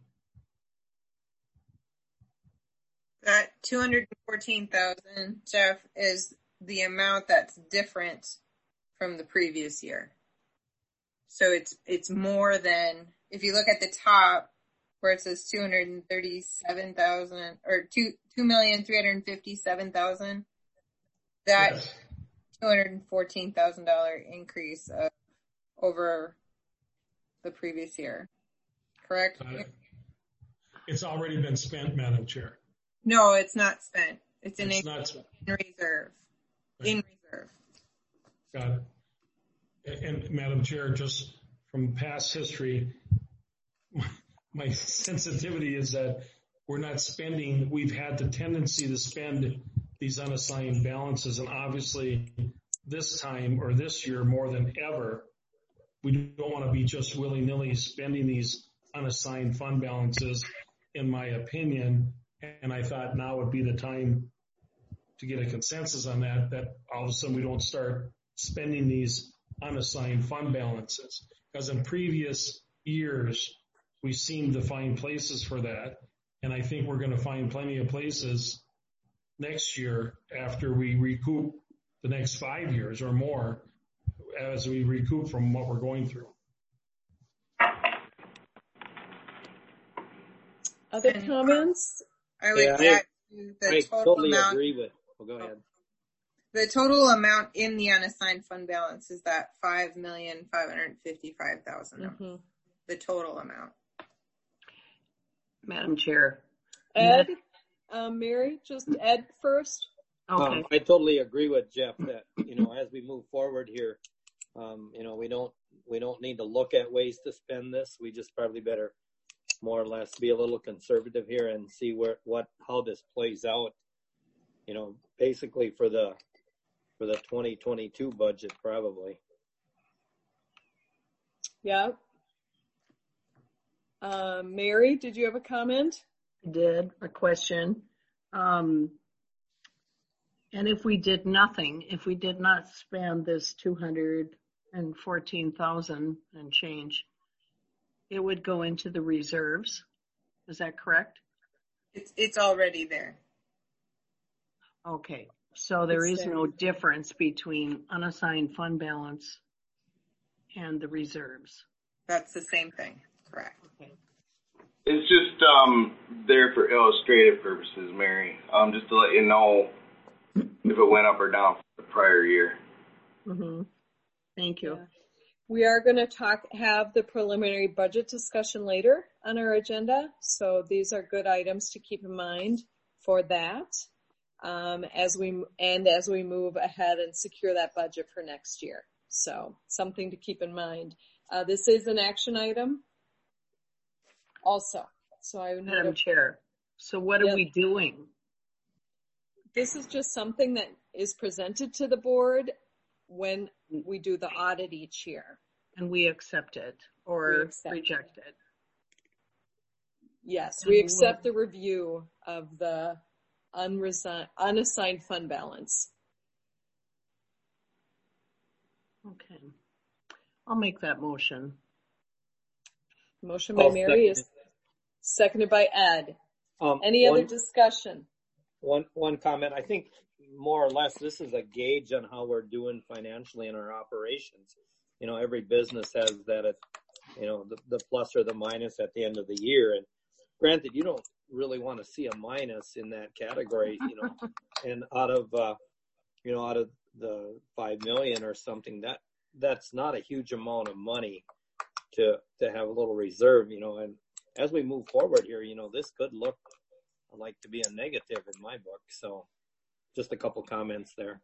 Speaker 6: That two hundred fourteen thousand, Jeff, is the amount that's different from the previous year. So it's it's more than, if you look at the top where it says two hundred thirty-seven thousand or two two million three hundred fifty-seven thousand, that yes. two hundred fourteen thousand dollars increase of, over the previous year, correct?
Speaker 3: Uh, it's already been spent, Madam Chair.
Speaker 6: No, it's not spent. It's in,
Speaker 3: it's
Speaker 6: a,
Speaker 3: not
Speaker 6: in reserve. Right. In reserve.
Speaker 3: Got it. And, and Madam Chair, just from past history, my sensitivity is that we're not spending, we've had the tendency to spend these unassigned balances. And obviously this time or this year more than ever, we don't want to be just willy-nilly spending these unassigned fund balances, in my opinion. And I thought now would be the time to get a consensus on that, that all of a sudden we don't start spending these unassigned fund balances. Because in previous years, we seem to find places for that. And I think we're going to find plenty of places next year after we recoup the next five years or more as we recoup from what we're going through.
Speaker 1: Other comments?
Speaker 6: I would
Speaker 15: Yeah,
Speaker 6: add
Speaker 15: I,
Speaker 6: to the
Speaker 15: I
Speaker 6: total
Speaker 15: totally
Speaker 6: amount.
Speaker 15: agree with. Well, go ahead.
Speaker 6: The total amount in the unassigned fund balance is that five million five hundred fifty-five thousand.
Speaker 1: Mm-hmm.
Speaker 6: The total amount.
Speaker 4: Madam Chair.
Speaker 1: Ed, um, Mary, just Ed first.
Speaker 4: Okay.
Speaker 15: Um, I totally agree with Jeff that, you know, as we move forward here, um, you know, we don't, we don't need to look at ways to spend this. We just probably better more or less be a little conservative here and see where, what, how this plays out, you know, basically for the, for the twenty twenty-two budget, probably.
Speaker 1: Yeah. Uh, Mary, did you have a comment?
Speaker 4: I did, a question. Um, and if we did nothing, if we did not spend this two hundred fourteen thousand and change, it would go into the reserves. Is that correct?
Speaker 6: It's, it's already there.
Speaker 4: Okay. So there
Speaker 1: It's
Speaker 4: is
Speaker 1: there.
Speaker 4: no difference between unassigned fund balance and the reserves.
Speaker 6: That's the same thing. Correct.
Speaker 4: Okay.
Speaker 13: It's just um, there for illustrative purposes, Mary. Um, just to let you know if it went up or down from the prior year.
Speaker 4: Mm-hmm. Thank you.
Speaker 1: Yeah. We are going to talk, have the preliminary budget discussion later on our agenda. So these are good items to keep in mind for that. Um, as we, and as we move ahead and secure that budget for next year. So something to keep in mind. Uh, this is an action item also. So I
Speaker 4: Madam
Speaker 1: would,
Speaker 4: Chair, so what are
Speaker 1: Yep.
Speaker 4: we doing?
Speaker 1: This is just something that is presented to the board when we do the audit each year.
Speaker 4: And we accept it
Speaker 1: We
Speaker 4: or
Speaker 1: accept it.
Speaker 4: reject it?
Speaker 1: Yes,
Speaker 4: And
Speaker 1: we
Speaker 4: what-
Speaker 1: accept the review of the unresi- unassigned fund balance.
Speaker 4: Okay. I'll make that motion.
Speaker 1: Motion by
Speaker 15: I'll
Speaker 1: Mary
Speaker 15: second
Speaker 1: is
Speaker 15: it.
Speaker 1: seconded by Ed.
Speaker 15: Um,
Speaker 1: Any
Speaker 15: one,
Speaker 1: other discussion?
Speaker 15: one, one comment. I think more or less this is a gauge on how we're doing financially in our operations. You know, every business has that, at, you know, the, the plus or the minus at the end of the year. And granted, you don't really want to see a minus in that category, you know, and out of, uh, you know, out of the five million or something, that that's not a huge amount of money to, to have a little reserve, you know, and as we move forward here, you know, this could look like to be a negative in my book. So just a couple comments there.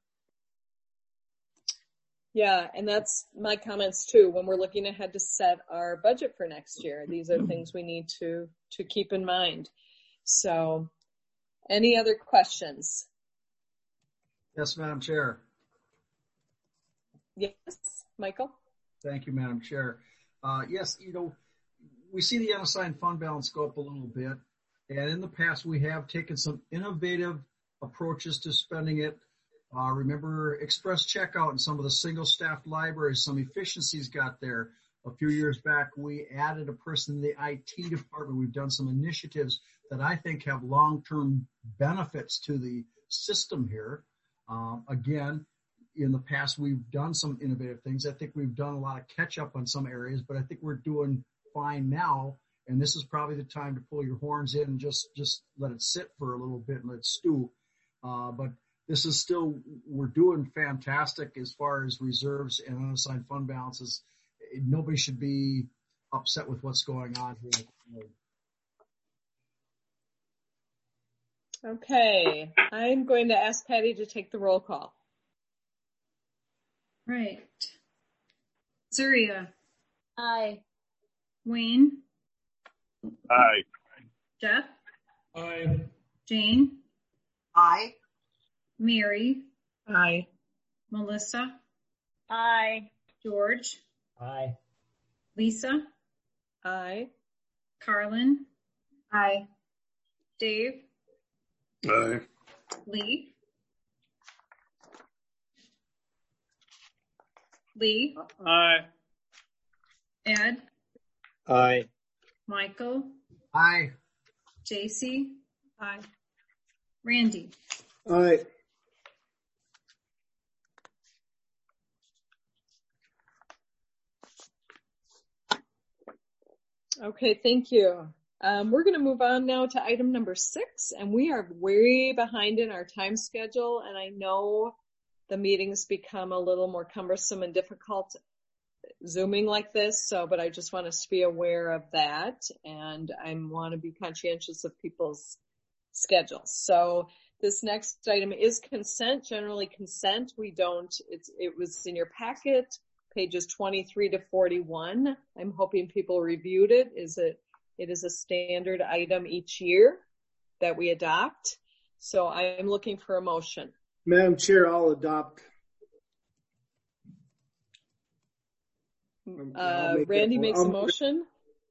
Speaker 1: Yeah, and that's my comments too. When we're looking ahead to set our budget for next year, these are things we need to, to keep in mind. So any other questions?
Speaker 14: Yes, Madam Chair.
Speaker 1: Yes, Michael?
Speaker 14: Thank you, Madam Chair. Uh, yes, you know, we see the unassigned fund balance go up a little bit. And in the past, we have taken some innovative approaches to spending it. Uh, remember express checkout in some of the single staffed libraries, some efficiencies got there. A few years back, we added a person in the I T department. We've done some initiatives that I think have long-term benefits to the system here. Um, again, in the past, we've done some innovative things. I think we've done a lot of catch up on some areas, but I think we're doing fine now. And this is probably the time to pull your horns in and just, just let it sit for a little bit and let it stew. Uh, but this is still, we're doing fantastic as far as reserves and unassigned fund balances. Nobody should be upset with what's going on here.
Speaker 1: Okay, I'm going to ask Patty to take the roll call.
Speaker 5: Right. Zuria,
Speaker 12: Aye.
Speaker 5: Wayne,
Speaker 10: Aye.
Speaker 5: Jeff,
Speaker 3: Aye.
Speaker 5: Jane,
Speaker 7: Aye.
Speaker 5: Mary,
Speaker 4: Aye.
Speaker 5: Melissa,
Speaker 11: Aye.
Speaker 5: George,
Speaker 15: Aye.
Speaker 5: Lisa,
Speaker 1: Aye.
Speaker 5: Carlin,
Speaker 16: Aye.
Speaker 5: Dave,
Speaker 2: Aye.
Speaker 5: Lee, Lee,
Speaker 10: Aye.
Speaker 5: Ed,
Speaker 15: Aye.
Speaker 5: Michael,
Speaker 14: Aye.
Speaker 5: J C,
Speaker 1: Aye.
Speaker 5: Randy.
Speaker 9: Aye.
Speaker 1: Okay, thank you. Um, we're going to move on now to item number six, and we are way behind in our time schedule, and I know the meetings become a little more cumbersome and difficult Zooming like this, so, but I just want us to be aware of that, and I want to be conscientious of people's schedules. So this next item is consent, generally consent. We don't, it's, it was in your packet, pages twenty-three to forty-one. I'm hoping people reviewed it. Is it, it is a standard item each year that we adopt. So I am looking for a motion.
Speaker 9: Madam Chair, I'll adopt.
Speaker 1: Uh, Randy makes a motion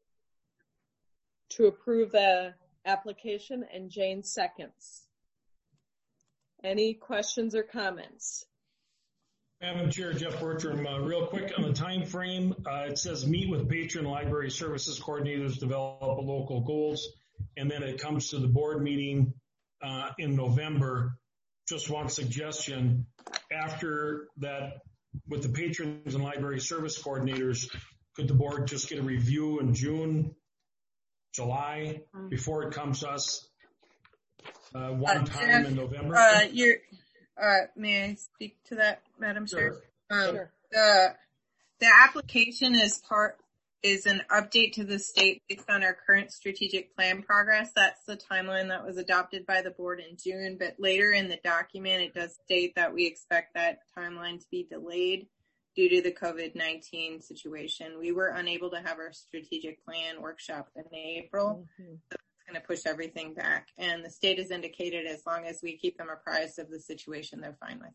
Speaker 1: to approve the application and Jane seconds. Any questions or comments?
Speaker 3: Madam Chair, Jeff Bertram, uh, real quick on the time frame, uh, it says meet with patron library services coordinators, develop local goals, and then it comes to the board meeting uh, in November. Just one suggestion, after that, with the patrons and library service coordinators, could the board just get a review in June, July, before it comes to us uh, one
Speaker 6: Uh,
Speaker 3: time
Speaker 6: Jeff,
Speaker 3: in November?
Speaker 6: Uh, you're, uh, may I speak to that, Madam Chair?
Speaker 3: Sure.
Speaker 6: Um,
Speaker 1: Sure.
Speaker 6: The, the application is part, is an update to the state based on our current strategic plan progress. That's the timeline that was adopted by the board in June, but later in the document, it does state that we expect that timeline to be delayed due to the COVID nineteen situation. We were unable to have our strategic plan workshop in April.
Speaker 1: Mm-hmm.
Speaker 6: So it's going to push everything back. And the state has indicated as long as we keep them apprised of the situation, they're fine with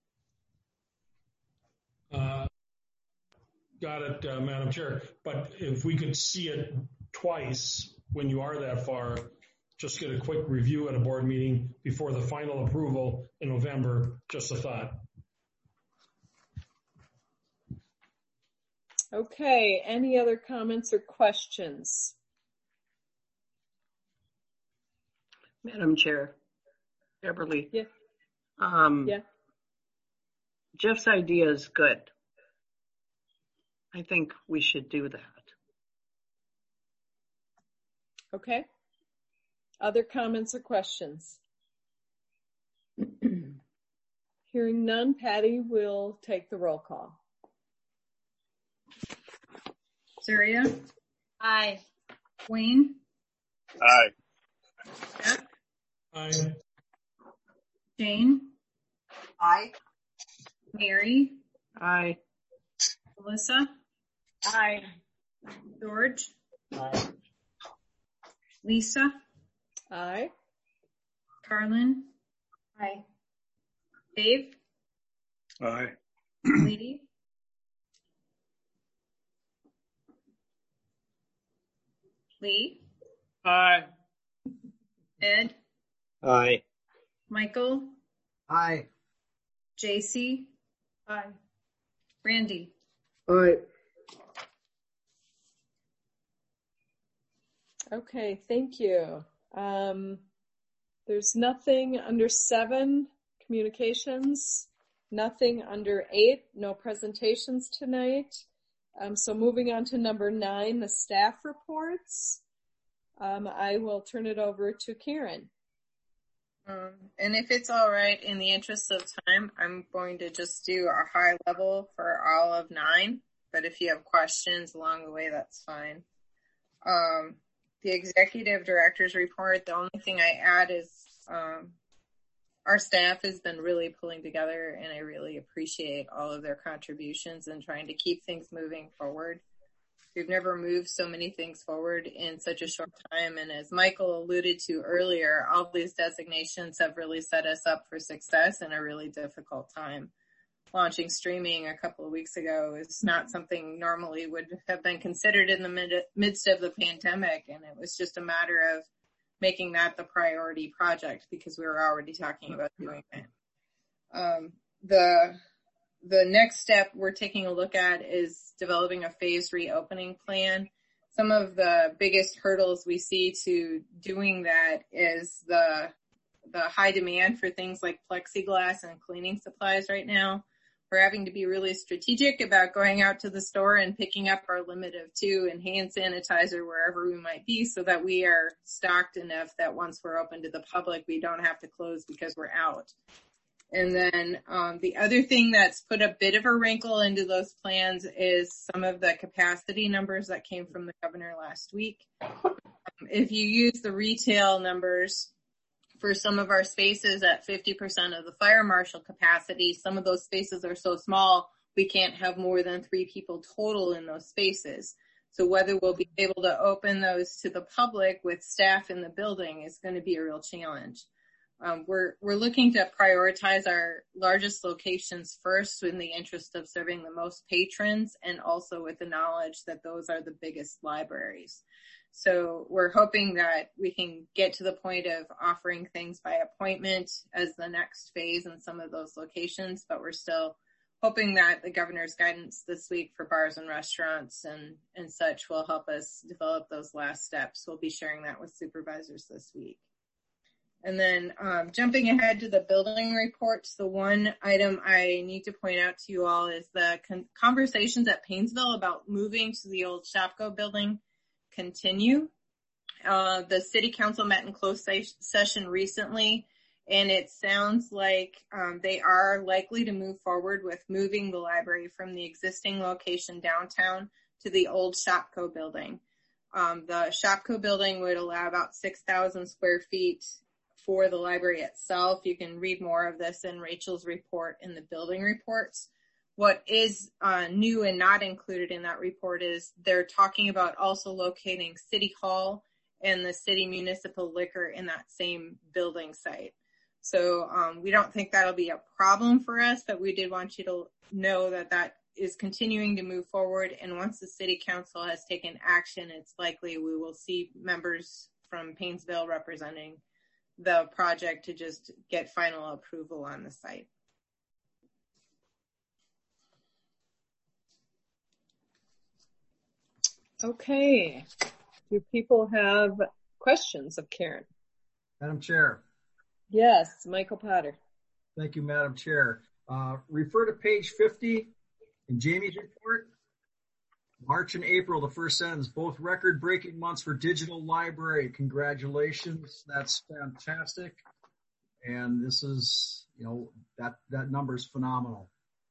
Speaker 6: that.
Speaker 3: Uh, got it, uh, Madam Chair. But if we could see it twice when you are that far, just get a quick review at a board meeting before the final approval in November. Just a thought.
Speaker 1: Okay, any other comments or questions?
Speaker 4: Madam Chair, Beverly.
Speaker 1: Yeah.
Speaker 4: Um,
Speaker 1: yeah.
Speaker 4: Jeff's idea is good. I think we should do that.
Speaker 1: Okay. Other comments or questions? Hearing none, Patty will take the roll call.
Speaker 5: Surya,
Speaker 12: Aye.
Speaker 5: Wayne,
Speaker 10: Aye.
Speaker 5: Jeff,
Speaker 3: Aye.
Speaker 5: Jane,
Speaker 7: Aye.
Speaker 5: Mary,
Speaker 4: Aye.
Speaker 5: Melissa,
Speaker 11: Aye.
Speaker 5: George,
Speaker 15: Aye.
Speaker 5: Lisa,
Speaker 1: Aye.
Speaker 5: Carlin,
Speaker 16: Aye.
Speaker 5: Dave,
Speaker 2: Aye.
Speaker 5: Lee, Lee,
Speaker 10: Aye.
Speaker 5: Ed,
Speaker 15: Aye.
Speaker 5: Michael,
Speaker 14: Aye.
Speaker 5: J C,
Speaker 1: Aye.
Speaker 5: Randy.
Speaker 9: Aye.
Speaker 1: Okay, thank you. Um, there's nothing under seven, communications, nothing under eight, no presentations tonight. Um, so moving on to number nine, the staff reports. Um, I will turn it over to Karen.
Speaker 6: Um, and if it's all right, in the interest of time, I'm going to just do a high level for all of nine. But if you have questions along the way, that's fine. Um, the executive director's report, the only thing I add is um, our staff has been really pulling together, and I really appreciate all of their contributions and trying to keep things moving forward. We've never moved so many things forward in such a short time. And as Michael alluded to earlier, all these designations have really set us up for success in a really difficult time. Launching streaming a couple of weeks ago is not something normally would have been considered in the mid- midst of the pandemic. And it was just a matter of making that the priority project because we were already talking about doing it. Um, the The next step we're taking a look at is developing a phased reopening plan. Some of the biggest hurdles we see to doing that is the the high demand for things like plexiglass and cleaning supplies right now. We're having to be really strategic about going out to the store and picking up our limit of two and hand sanitizer wherever we might be so that we are stocked enough that once we're open to the public, we don't have to close because we're out. And then um, the other thing that's put a bit of a wrinkle into those plans is some of the capacity numbers that came from the governor last week. Um, if you use the retail numbers for some of our spaces at fifty percent of the fire marshal capacity, some of those spaces are so small we can't have more than three people total in those spaces. So whether we'll be able to open those to the public with staff in the building is going to be a real challenge. Um, we're, we're looking to prioritize our largest locations first in the interest of serving the most patrons and also with the knowledge that those are the biggest libraries. So we're hoping that we can get to the point of offering things by appointment as the next phase in some of those locations, but we're still hoping that the governor's guidance this week for bars and restaurants and, and such will help us develop those last steps. We'll be sharing that with supervisors this week. And then um, jumping ahead to the building reports, the one item I need to point out to you all is the con- conversations at Painesville about moving to the old Shopko building continue. Uh, the city council met in closed se- session recently, and it sounds like um, they are likely to move forward with moving the library from the existing location downtown to the old Shopko building. Um, the Shopko building would allow about six thousand square feet for the library itself. You can read more of this in Rachel's report in the building reports. What is uh, new and not included in that report is they're talking about also locating City Hall and the city municipal liquor in that same building site. So um, we don't think that'll be a problem for us, but we did want you to know that that is continuing to move forward. And once the city council has taken action, it's likely we will see members from Painesville representing the project to just get final approval on the site.
Speaker 1: Okay. Do people have questions of Karen?
Speaker 14: Madam Chair.
Speaker 1: Yes, Michael Potter.
Speaker 14: Thank you, Madam Chair. Uh, refer to page fifty in Jamie's report. March and April, the first sentence, both record-breaking months for digital library. Congratulations. That's fantastic. And this is, you know, that, that number is phenomenal.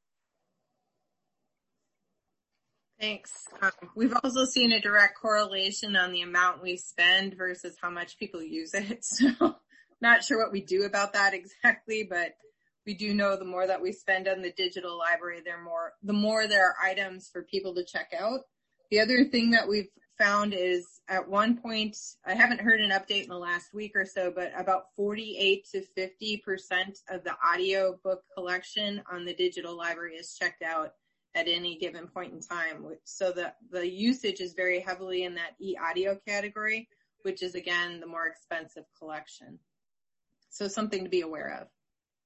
Speaker 6: Thanks. Um, we've also seen a direct correlation on the amount we spend versus how much people use it. So not sure what we do about that exactly, but we do know the more that we spend on the digital library, there more, the more there are items for people to check out. The other thing that we've found is at one point, I haven't heard an update in the last week or so, but about forty-eight to fifty percent of the audio book collection on the digital library is checked out at any given point in time. So the, the usage is very heavily in that e-audio category, which is again, the more expensive collection. So something to be aware of.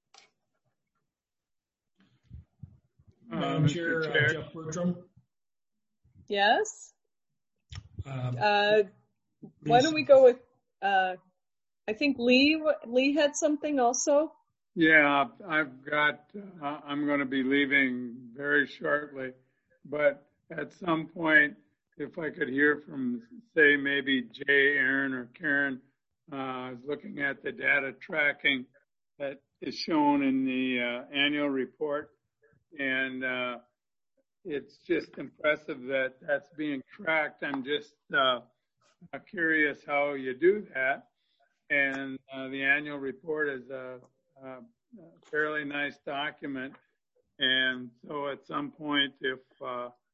Speaker 3: Madam Chair, uh, Jeff Bertram.
Speaker 1: Yes.
Speaker 3: Um,
Speaker 1: Uh, why don't we go with, uh, I think Lee, Lee had something also.
Speaker 17: Yeah, I've got, uh, I'm going to be leaving very shortly, but at some point, if I could hear from, say, maybe Jay, Aaron, or Karen, uh, I was looking at the data tracking that is shown in the uh, annual report, and uh, it's just impressive that that's being tracked. I'm just uh, curious how you do that, and uh, the annual report is a Uh, a fairly nice document, and so at some point, if uh,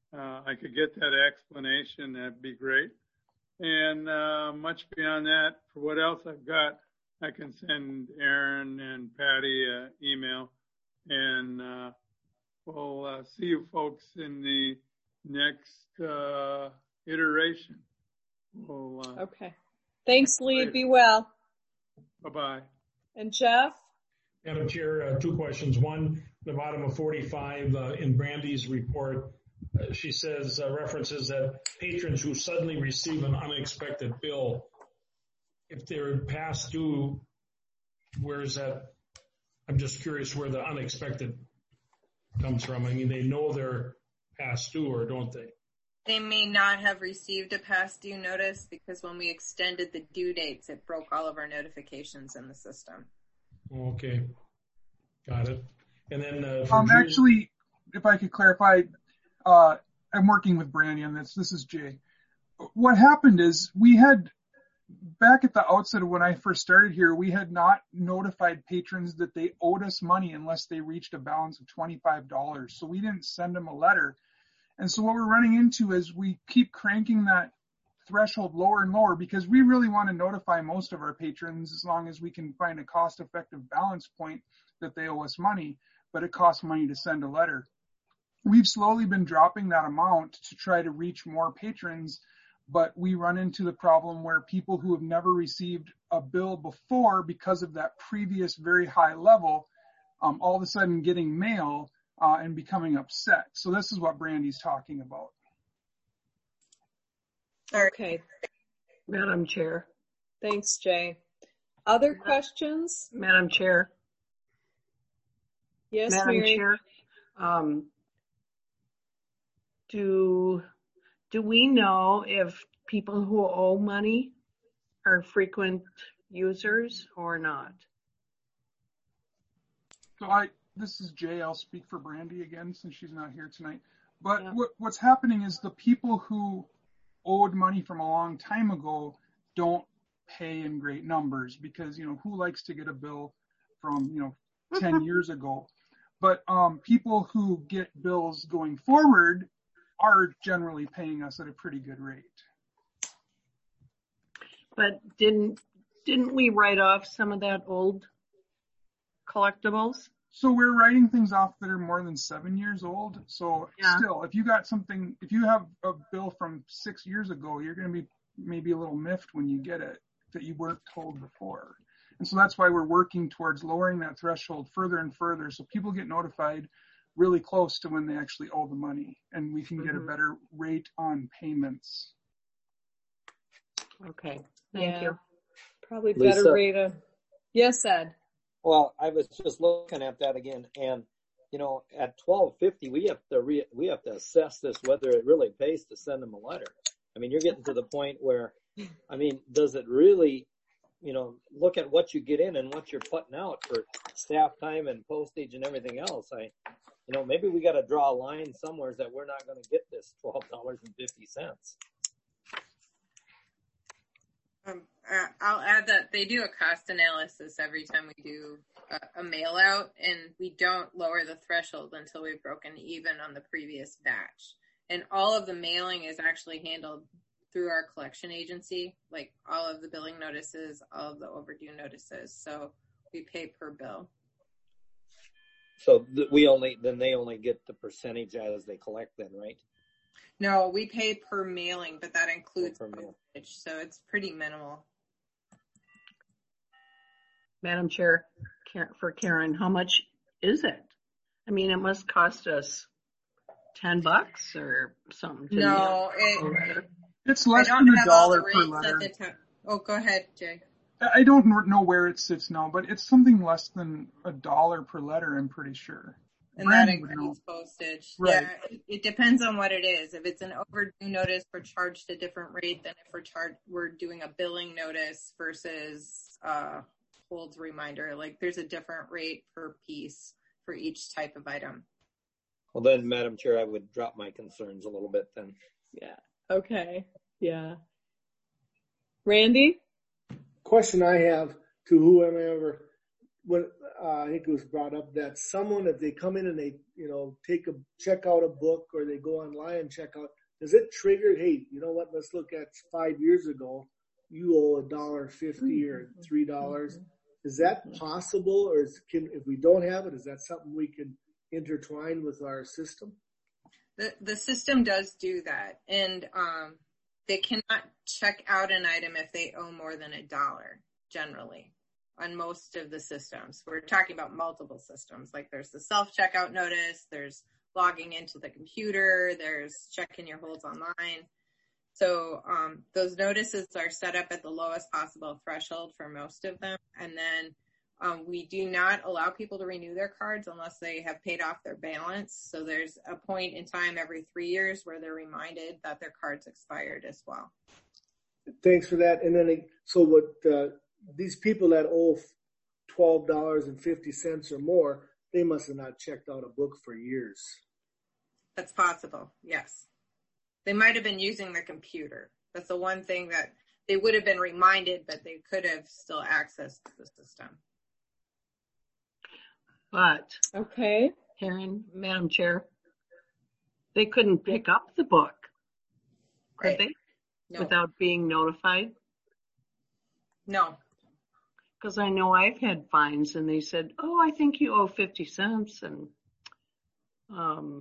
Speaker 17: uh, I could get that explanation, that'd be great. And uh, much beyond that, for what else I've got, I can send Aaron and Patty an email, and uh, we'll uh, see you folks in the next uh, iteration. We'll, uh,
Speaker 1: okay. Thanks, Lee. Be well.
Speaker 17: Bye-bye.
Speaker 1: And Jeff?
Speaker 3: Madam Chair, uh, two questions. One, the bottom of forty-five uh, in Brandy's report, uh, she says, uh, references that patrons who suddenly receive an unexpected bill, if they're past due, where is that? I'm just curious where the unexpected comes from. I mean, they know they're past due, or don't they?
Speaker 6: They may not have received a past due notice because when we extended the due dates, it broke all of our notifications in the system.
Speaker 3: Okay. Got it. And then, uh, for
Speaker 8: um,
Speaker 3: June-
Speaker 8: actually, if I could clarify, uh, I'm working with Brandy on this. This is Jay. What happened is we had, back at the outset of when I first started here, we had not notified patrons that they owed us money unless they reached a balance of twenty-five dollars. So we didn't send them a letter. And so what we're running into is we keep cranking that threshold lower and lower because we really want to notify most of our patrons as long as we can find a cost-effective balance point that they owe us money, but it costs money to send a letter. We've slowly been dropping that amount to try to reach more patrons, but we run into the problem where people who have never received a bill before because of that previous very high level, um, all of a sudden getting mail uh, and becoming upset. So this is what Brandy's talking about.
Speaker 1: Okay.
Speaker 4: Madam Chair.
Speaker 1: Thanks, Jay. Other questions?
Speaker 4: Madam Chair.
Speaker 1: Yes,
Speaker 4: Madam
Speaker 1: Mary.
Speaker 4: Chair. Um, do do we know if people who owe money are frequent users or not?
Speaker 8: So I, this is Jay. I'll speak for Brandy again since she's not here tonight. But
Speaker 4: Yeah.
Speaker 8: what, what's happening is the people who owed money from a long time ago don't pay in great numbers because, you know, who likes to get a bill from, you know, ten years ago? But um, people who get bills going forward are generally paying us at a pretty good rate.
Speaker 4: But didn't didn't we write off some of that old collectibles?
Speaker 8: So we're writing things off that are more than seven years old. So
Speaker 4: Yeah.
Speaker 8: still, if you got something, if you have a bill from six years ago, you're going to be maybe a little miffed when you get it that you weren't told before. And so that's why we're working towards lowering that threshold further and further so people get notified really close to when they actually owe the money and we can get a
Speaker 4: Mhm.
Speaker 8: better rate on payments.
Speaker 4: Okay, thank
Speaker 1: Yeah.
Speaker 4: you.
Speaker 1: Probably
Speaker 15: Lisa.
Speaker 1: better rate of. Yes, Ed.
Speaker 15: Well, I was just looking at that again, and you know, at twelve fifty, we have to re- we have to assess this whether it really pays to send them a letter. I mean, you're getting to the point where, I mean, does it really, you know, look at what you get in and what you're putting out for staff time and postage and everything else? I, you know, maybe we got to draw a line somewhere that we're not going to get this twelve dollars and fifty cents.
Speaker 6: Um, uh, I'll add that they do a cost analysis every time we do a, a mail out, and we don't lower the threshold until we've broken even on the previous batch. And all of the mailing is actually handled through our collection agency, like all of the billing notices, all of the overdue notices. So we pay per bill.
Speaker 15: So th- we only, then they only get the percentage as they collect then, right?
Speaker 6: No, we pay per mailing, but that includes
Speaker 15: Oh, per mail.
Speaker 6: postage, so it's pretty minimal.
Speaker 4: Madam Chair, Karen- for Karen, how much is it? I mean, it must cost us ten bucks or something. to
Speaker 6: No,
Speaker 4: mail
Speaker 6: it,
Speaker 4: a letter.
Speaker 8: It's
Speaker 6: I
Speaker 8: less
Speaker 6: don't
Speaker 8: than a
Speaker 6: have all the
Speaker 8: dollar per
Speaker 6: rates
Speaker 8: letter.
Speaker 6: at the time. Oh, go ahead, Jay.
Speaker 8: I don't know where it sits now, but it's something less than a dollar per letter, I'm pretty sure.
Speaker 6: And
Speaker 8: Brandy
Speaker 6: that
Speaker 8: would know.
Speaker 6: includes postage.
Speaker 8: Right.
Speaker 6: Yeah, it, it depends on what it is. If it's an overdue notice, we're charged a different rate than if we're charged, we're doing a billing notice versus uh holds reminder. Like there's a different rate per piece for each type of item.
Speaker 15: Well, then, Madam Chair, I would drop my concerns a little bit then.
Speaker 1: Yeah. Okay. Yeah. Randy?
Speaker 9: Question I have to whoever when uh, I think it was brought up that someone, if they come in and they, you know, take a check out a book or they go online and check out, does it trigger? Hey, you know what? Let's look at five years ago. You owe a dollar fifty or three dollars. Mm-hmm. Is that possible, or is, can if we don't have it, is that something we can intertwine with our system?
Speaker 6: The the system does do that, and um, they cannot check out an item if they owe more than a dollar generally on most of the systems. We're talking about multiple systems. Like there's the self-checkout notice, there's logging into the computer, there's checking your holds online. So um, those notices are set up at the lowest possible threshold for most of them. And then um, we do not allow people to renew their cards unless they have paid off their balance. So there's a point in time every three years where they're reminded that their card's expired as well.
Speaker 9: Thanks for that. And then, so what uh, these people that owe twelve dollars and fifty cents or more, they must have not checked out a book for years.
Speaker 6: That's possible, yes. They might have been using the computer. That's the one thing that they would have been reminded, but they could have still accessed the system.
Speaker 4: But,
Speaker 1: okay,
Speaker 4: Karen, Madam Chair, they couldn't pick up the book, could
Speaker 6: right.
Speaker 4: they?
Speaker 6: No.
Speaker 4: Without being notified?
Speaker 6: No.
Speaker 4: Because I know I've had fines and they said, oh, I think you owe fifty cents. And um,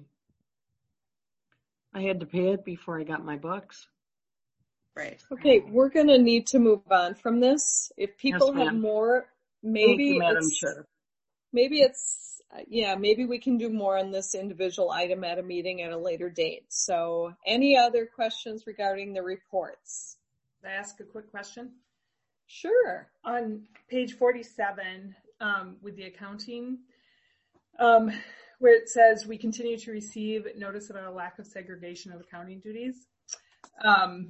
Speaker 4: I had to pay it before I got my books.
Speaker 6: Right.
Speaker 1: Okay, we're going to need to move on from this. If people
Speaker 4: Yes,
Speaker 1: have
Speaker 4: ma'am.
Speaker 1: more, maybe
Speaker 4: Thank you, Madam
Speaker 1: it's,
Speaker 4: Chair.
Speaker 1: maybe it's, yeah, maybe we can do more on this individual item at a meeting at a later date. So any other questions regarding the reports?
Speaker 18: Can I ask a quick question?
Speaker 1: Sure.
Speaker 18: On page forty-seven, um, with the accounting, um, where it says we continue to receive notice about a lack of segregation of accounting duties. Um,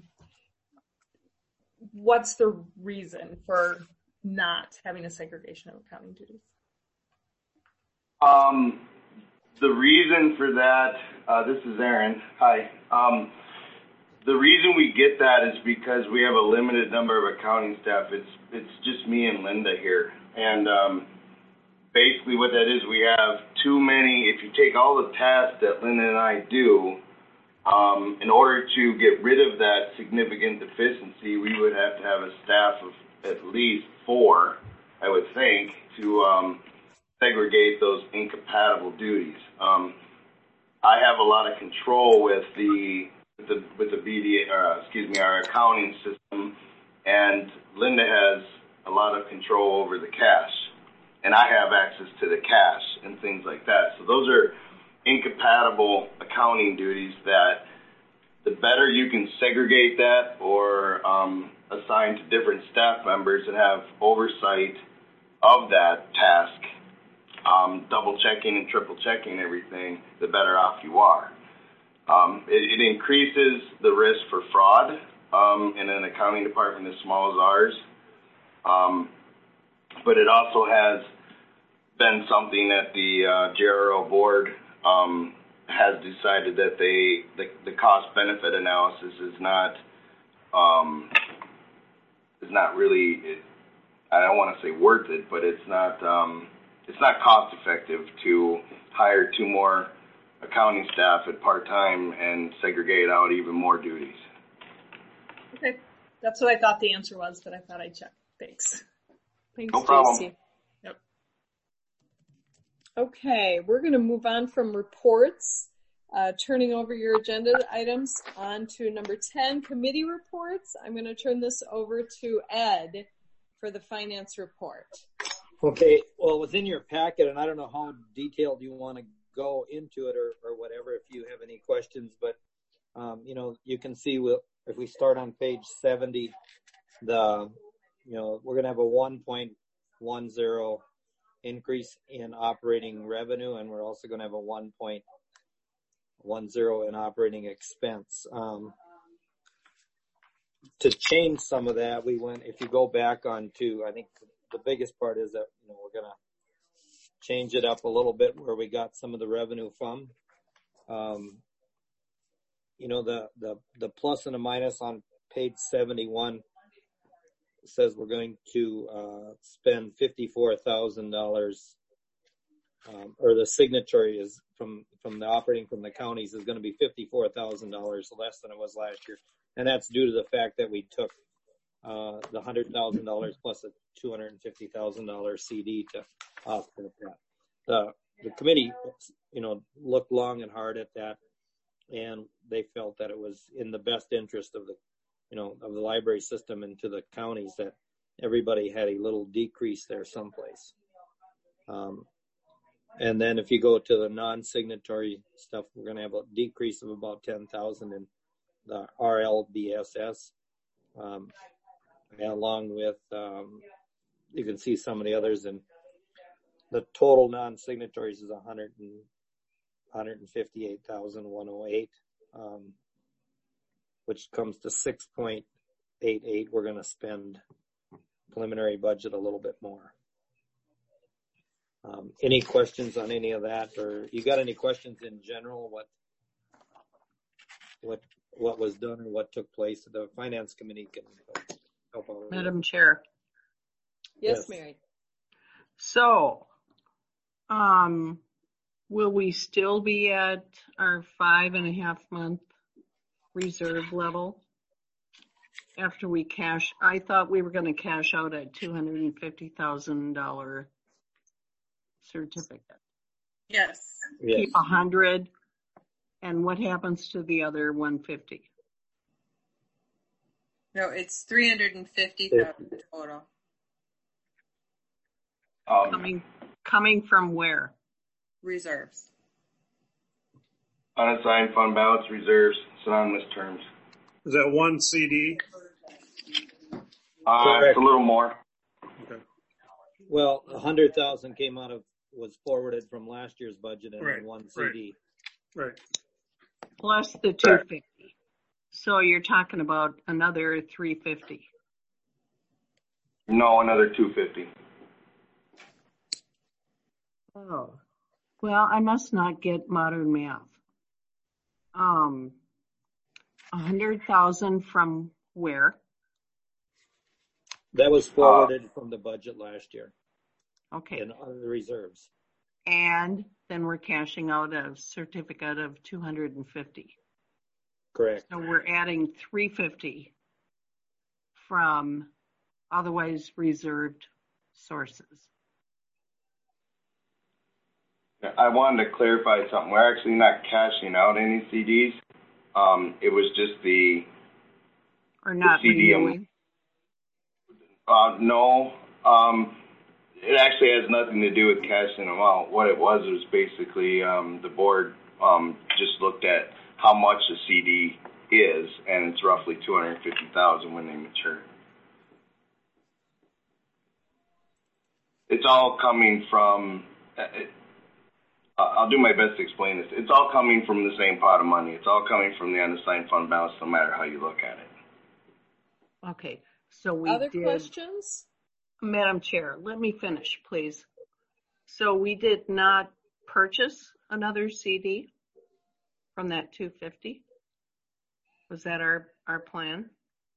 Speaker 18: what's the reason for not having a segregation of accounting duties?
Speaker 13: Um, the reason for that, uh, this is Aaron. Hi. Um, The reason we get that is because we have a limited number of accounting staff. It's it's just me and Linda here. And um, basically what that is, we have too many, if you take all the tasks that Linda and I do, um, in order to get rid of that significant deficiency, we would have to have a staff of at least four, I would think, to um, segregate those incompatible duties. Um, I have a lot of control with the With the, with the B D A, or excuse me, our accounting system, and Linda has a lot of control over the cash, and I have access to the cash and things like that. So those are incompatible accounting duties that the better you can segregate that or um, assign to different staff members and have oversight of that task, um, double checking and triple checking everything, the better off you are. Um, it, it increases the risk for fraud um, in an accounting department as small as ours. Um, but it also has been something that the uh, J R O board um, has decided that they the, the cost benefit analysis is not um, is not really, I don't want to say worth it, but it's not um, it's not cost effective to hire two more accounting staff at part-time and segregate out even more duties.
Speaker 18: Okay, that's what I thought the answer was, but I thought I'd check. Thanks.
Speaker 1: Thanks,
Speaker 13: No problem.
Speaker 1: J C.
Speaker 18: Yep.
Speaker 1: Okay, we're going to move on from reports, uh, turning over your agenda items on to number ten, committee reports. I'm going to turn this over to Ed for the finance report.
Speaker 15: Okay, well, within your packet, and I don't know how detailed you want to go into it or, or whatever, if you have any questions, but, um, you know, you can see we'll, if we start on page seventy, the, you know, we're going to have a one point one zero increase in operating revenue, and we're also going to have a one point one zero in operating expense. Um, to change some of that, we went, if you go back on to, I think the biggest part is that, you know, we're going to change it up a little bit where we got some of the revenue from. Um, you know, the, the, the plus and the minus on page seventy-one. says we're going to uh, spend fifty-four thousand dollars, um, or the signatory is from from the operating from the counties is going to be fifty-four thousand dollars less than it was last year, and that's due to the fact that we took uh, the one hundred thousand dollars plus a two hundred fifty thousand dollars C D to offset that. The the committee, you know, looked long and hard at that, and they felt that it was in the best interest of the, you know, of the library system and to the counties that everybody had a little decrease there someplace. Um, and then if you go to the non-signatory stuff, we're going to have a decrease of about ten thousand in the R L B S S, um, along with, um, you can see some of the others, and the total non-signatories is one hundred and one hundred fifty-eight thousand one hundred eight, um, which comes to six point eight eight. We're going to spend preliminary budget a little bit more. Um, any questions on any of that, or you got any questions in general? What what what was done or what took place? The finance committee can help out.
Speaker 4: Madam Chair.
Speaker 1: Yes,
Speaker 15: Yes.
Speaker 1: Mary.
Speaker 4: So, um, will we still be at our five and a half month reserve level after we cash? I thought we were going to cash out at two hundred fifty thousand dollars certificate.
Speaker 6: Yes.
Speaker 15: Yes.
Speaker 4: Keep a hundred, and what happens to the other one hundred fifty?
Speaker 6: No, it's three hundred fifty thousand total.
Speaker 13: Um,
Speaker 4: Coming, coming from where?
Speaker 6: Reserves.
Speaker 13: unassigned fund balance reserves, synonymous terms.
Speaker 2: Is that one C D?
Speaker 13: Uh,
Speaker 15: Correct.
Speaker 13: it's a little more.
Speaker 2: Okay.
Speaker 15: Well, a hundred thousand came out of, was forwarded from last year's budget and
Speaker 2: Right,
Speaker 15: then one
Speaker 2: right.
Speaker 15: C D.
Speaker 2: Right.
Speaker 4: Plus the two fifty. So you're talking about another three fifty.
Speaker 13: No, another two fifty.
Speaker 4: Oh, well, I must not get modern math. Um, a hundred thousand from where?
Speaker 15: That was forwarded from the budget last year
Speaker 4: Okay,
Speaker 15: in other reserves.
Speaker 4: and then we're cashing out a certificate of two hundred fifty.
Speaker 15: Correct.
Speaker 4: So we're adding three fifty from otherwise reserved sources.
Speaker 13: I wanted to clarify something. We're actually not cashing out any C Ds. Um, it was just the
Speaker 4: Or not
Speaker 13: the C D.
Speaker 4: renewing.
Speaker 13: Uh, no, um, it actually has nothing to do with cashing them out. What it was was basically um, the board um, just looked at how much a C D is, and it's roughly two hundred fifty thousand when they mature. It's all coming from. It, I'll do my best to explain this. It's all coming from the same pot of money. It's all coming from the unassigned fund balance, no matter how you look at it.
Speaker 4: Okay, so we
Speaker 1: Other
Speaker 4: did.
Speaker 1: questions?
Speaker 4: Madam Chair, let me finish, please. So we did not purchase another C D from that two fifty? Was that our, our plan?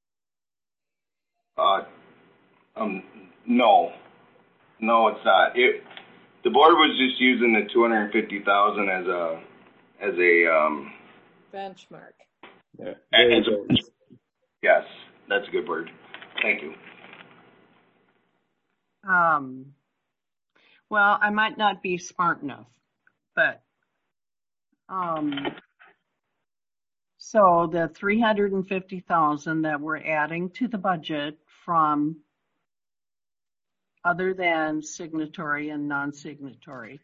Speaker 13: Uh, um, no, no, it's not. It, the board was just using the two hundred fifty thousand as a, as a, um,
Speaker 1: Benchmark.
Speaker 15: Yeah.
Speaker 13: as a, yes, that's a good word. Thank you.
Speaker 4: Um, well, I might not be smart enough, but, um, so the three hundred fifty thousand that we're adding to the budget from other than signatory and non-signatory,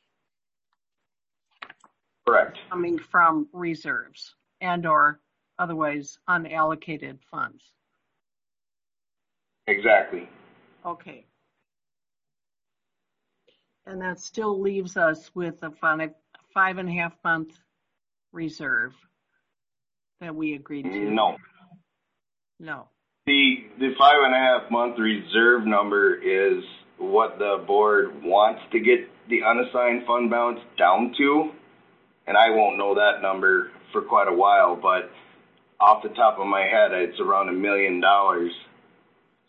Speaker 13: Correct.
Speaker 4: coming from reserves and or otherwise unallocated funds.
Speaker 13: Exactly.
Speaker 4: Okay. And that still leaves us with a five, five and a half month reserve that we agreed to.
Speaker 13: No.
Speaker 4: No.
Speaker 13: The the five and a half month reserve number is what the board wants to get the unassigned fund balance down to, and I won't know that number for quite a while, but off the top of my head, it's around a million dollars.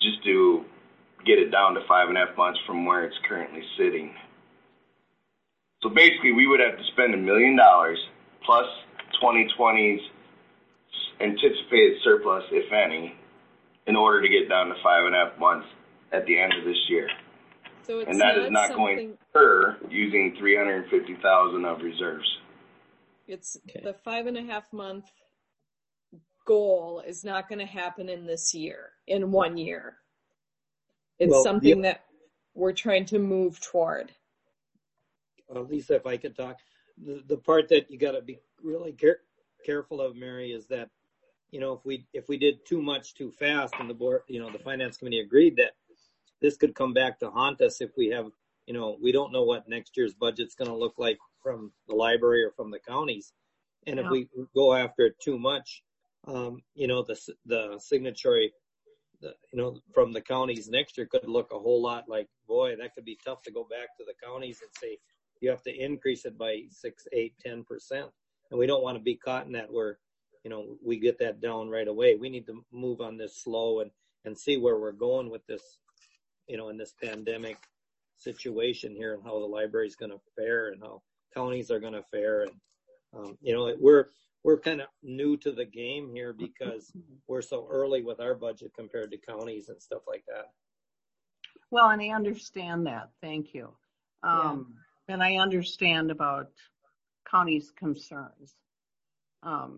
Speaker 13: just to get it down to five and a half months from where it's currently sitting. So basically, we would have to spend a million dollars plus twenty twenty's anticipated surplus, if any, in order to get down to five and a half months at the end of this year.
Speaker 1: So it's
Speaker 13: and that
Speaker 1: not
Speaker 13: is not
Speaker 1: something...
Speaker 13: going to occur using three hundred fifty thousand of reserves.
Speaker 1: It's okay. The five and a half month goal is not going to happen in this year, in one year. It's
Speaker 15: Well,
Speaker 1: something
Speaker 15: yeah.
Speaker 1: that we're trying to move toward.
Speaker 15: Uh, Lisa, if I could talk, the, the part that you got to be really care, careful of, Mary, is that, you know, if we if we did too much too fast, and the board, you know, the finance committee agreed that this could come back to haunt us if we have, you know, we don't know what next year's budget's going to look like from the library or from the counties, and
Speaker 4: Yeah.
Speaker 15: if we go after it too much, um, you know, the the signatory, the, you know, from the counties next year could look a whole lot like, boy, that could be tough to go back to the counties and say you have to increase it by six, eight, ten percent, and we don't want to be caught in that where, you know, we get that down right away. We need to move on this slow and and see where we're going with this, you know, in this pandemic situation here, and how the library is going to fare and how counties are going to fare. And, um, you know, we're, we're kind of new to the game here because we're so early with our budget compared to counties and stuff like that.
Speaker 4: Well, and I understand that. Thank you. Um, yeah. And I understand about counties' concerns. Um,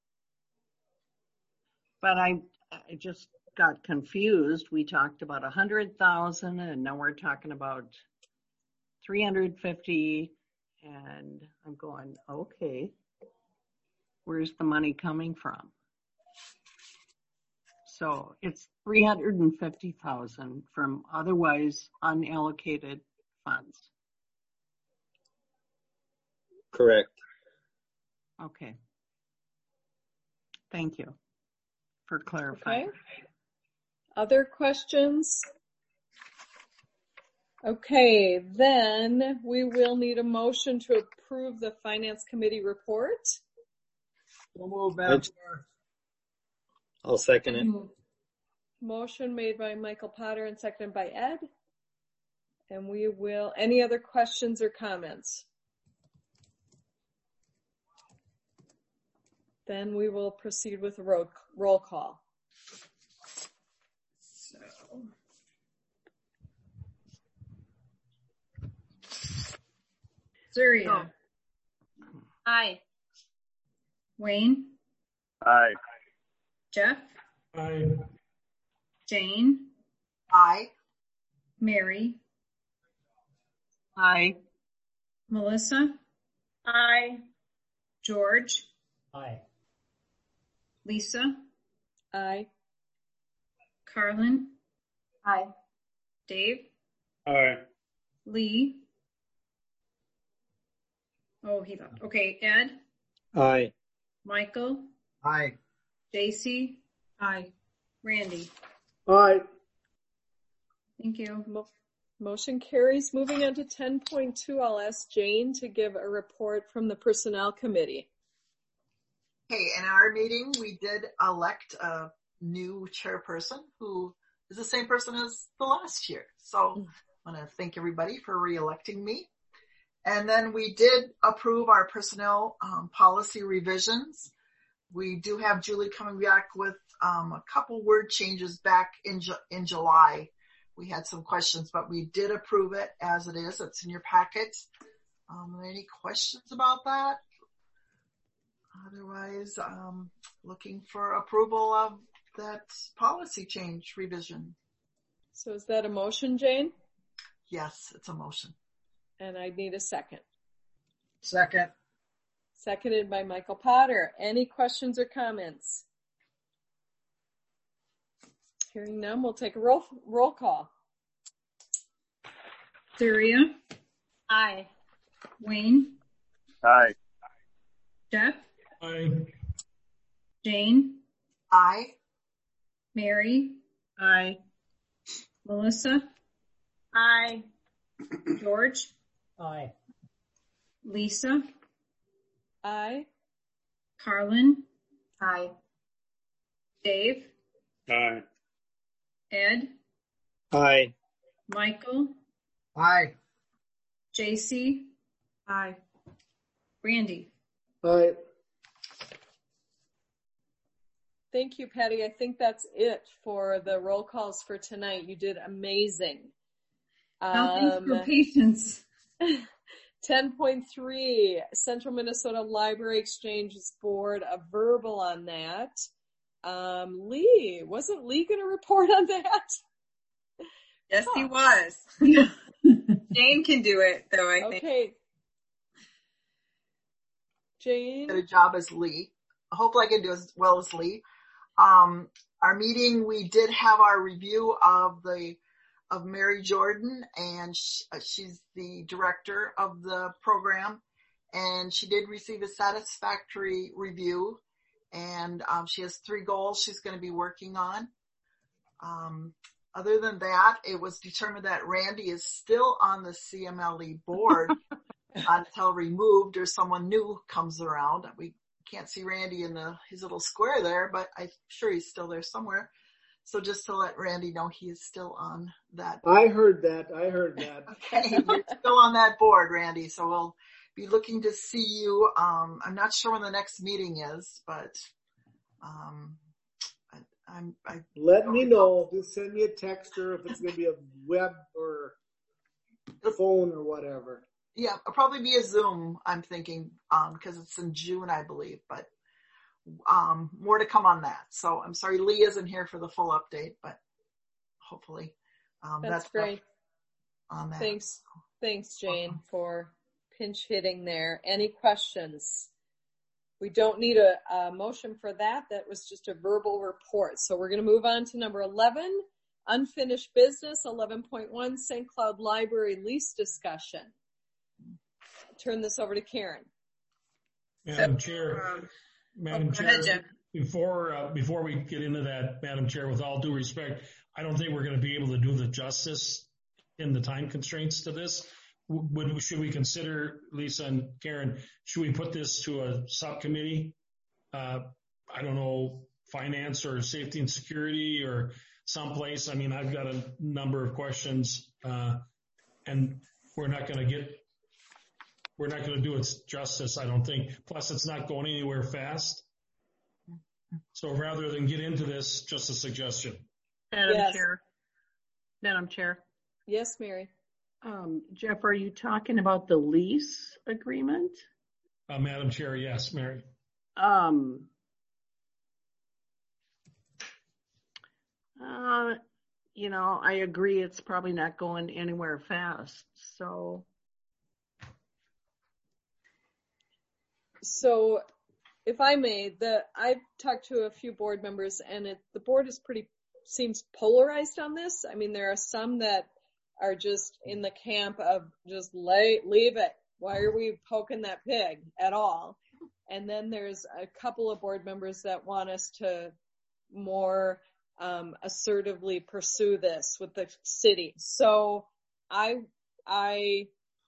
Speaker 4: but I, I just got confused. We talked about a hundred thousand, and now we're talking about three hundred fifty. And I'm going, okay, where's the money coming from? So it's three hundred fifty thousand from otherwise unallocated funds.
Speaker 15: Correct.
Speaker 4: Okay. Thank you for clarifying.
Speaker 1: Okay. Other questions? Okay, then we will need a motion to approve the Finance Committee report.
Speaker 14: We'll move, Madam Chair.
Speaker 15: I'll second it.
Speaker 1: Motion made by Michael Potter and seconded by Ed. And we will, any other questions or comments? Then we will proceed with the roll, roll call. So.
Speaker 5: Zuria.
Speaker 12: Oh. Aye.
Speaker 5: Wayne.
Speaker 10: Aye.
Speaker 5: Jeff.
Speaker 3: Aye.
Speaker 5: Jane.
Speaker 7: Aye.
Speaker 5: Mary.
Speaker 4: Aye.
Speaker 5: Melissa.
Speaker 12: Aye.
Speaker 5: George.
Speaker 14: Aye.
Speaker 5: Lisa.
Speaker 1: Aye.
Speaker 5: Carlin.
Speaker 16: Aye.
Speaker 5: Dave.
Speaker 2: Aye.
Speaker 5: Lee. Oh, he left. Okay, Ed.
Speaker 15: Aye.
Speaker 5: Michael.
Speaker 14: Aye.
Speaker 5: J C.
Speaker 18: Aye.
Speaker 5: Randy.
Speaker 9: All right.
Speaker 5: Thank you.
Speaker 1: Mo- motion carries. Moving on to ten point two, I'll ask Jane to give a report from the Personnel Committee.
Speaker 7: Okay, in our meeting, we did elect a new chairperson who is the same person as the last year. So I want to thank everybody for re-electing me. And then we did approve our personnel um, policy revisions. We do have Julie coming back with um, a couple word changes back in Ju- in July. We had some questions, but we did approve it as it is. It's in your packet. Um, any questions about that? Otherwise, um, looking for approval of that policy change revision.
Speaker 1: So is that a motion, Jane?
Speaker 7: Yes, it's a motion.
Speaker 1: And I need a second.
Speaker 14: Second.
Speaker 1: Seconded by Michael Potter. Any questions or comments? Hearing none, we'll take a roll, roll call.
Speaker 5: Zuria.
Speaker 12: Aye.
Speaker 5: Wayne.
Speaker 10: Aye.
Speaker 5: Jeff.
Speaker 3: Aye.
Speaker 5: Jane.
Speaker 7: Aye.
Speaker 5: Mary.
Speaker 4: Aye.
Speaker 5: Melissa.
Speaker 12: Aye.
Speaker 5: George.
Speaker 14: Aye.
Speaker 5: Lisa.
Speaker 1: Aye.
Speaker 5: Carlin.
Speaker 16: Aye.
Speaker 5: Dave.
Speaker 2: Aye.
Speaker 5: Ed,
Speaker 15: Aye.
Speaker 5: Michael,
Speaker 14: Aye.
Speaker 5: J C,
Speaker 18: Aye.
Speaker 5: Randy.
Speaker 9: All right.
Speaker 1: Thank you, Patty. I think that's it for the roll calls for tonight. You did amazing.
Speaker 5: Now, thanks
Speaker 1: Um,
Speaker 5: for patience.
Speaker 1: ten point three, Central Minnesota Library Exchanges Board, a verbal on that. Um, Lee, wasn't Lee going to report on that?
Speaker 6: Yes, he was. Jane can do it, though, I think.
Speaker 1: Okay. Jane?
Speaker 7: Good job as Lee. Hopefully I can do as well as Lee. Um, our meeting, we did have our review of the of Mary Jordan, and she, uh, she's the director of the program, and she did receive a satisfactory review, and um, she has three goals she's going to be working on. Um, other than that, it was determined that Randy is still on the C M L E board until removed or someone new comes around. We can't see Randy in the his little square there, but I'm sure he's still there somewhere. So just to let Randy know he is still on that.
Speaker 9: I heard that. I heard that.
Speaker 7: Okay, you're still on that board, Randy. So we'll be looking to see you. Um, I'm not sure when the next meeting is, but um, I, I'm. I
Speaker 9: Let me know. Just send me a text or if it's going to be a web or a phone or whatever.
Speaker 7: Yeah, it'll probably be a Zoom, I'm thinking, um, because it's in June, I believe, but um, more to come on that. So I'm sorry Lee isn't here for the full update, but hopefully um,
Speaker 1: That's
Speaker 7: that's
Speaker 1: great.
Speaker 7: on that.
Speaker 1: Thanks. Thanks, Jane, for pinch hitting there. Any questions? We don't need a, a motion for that. That was just a verbal report. So we're going to move on to number eleven, unfinished business, eleven point one, Saint Cloud Library lease discussion. Turn this over to Karen.
Speaker 3: Madam Chair,
Speaker 6: Um,
Speaker 3: Madam
Speaker 6: oh, go
Speaker 3: Chair,
Speaker 6: ahead, Jeff.
Speaker 3: before uh, before we get into that, Madam Chair, with all due respect, I don't think we're going to be able to do the justice in the time constraints to this. Would should we consider, Lisa and Karen, should we put this to a subcommittee? Uh, I don't know, finance or safety and security or someplace. I mean, I've got a number of questions, uh, and we're not going to get. We're not going to do it justice, I don't think. Plus, it's not going anywhere fast. So rather than get into this, just a suggestion.
Speaker 4: Madam
Speaker 1: Yes.
Speaker 4: Chair. Madam Chair.
Speaker 1: Yes, Mary.
Speaker 4: Um, Jeff, are you talking about the lease agreement?
Speaker 3: Uh, Madam Chair, yes, Mary.
Speaker 4: Um, uh, you know, I agree it's probably not going anywhere fast. So,
Speaker 1: So if I may, the I've talked to a few board members, and it, the board is pretty seems polarized on this. I mean, there are some that are just in the camp of just lay, leave it. Why are we poking that pig at all? And then there's a couple of board members that want us to more um, assertively pursue this with the city. So I I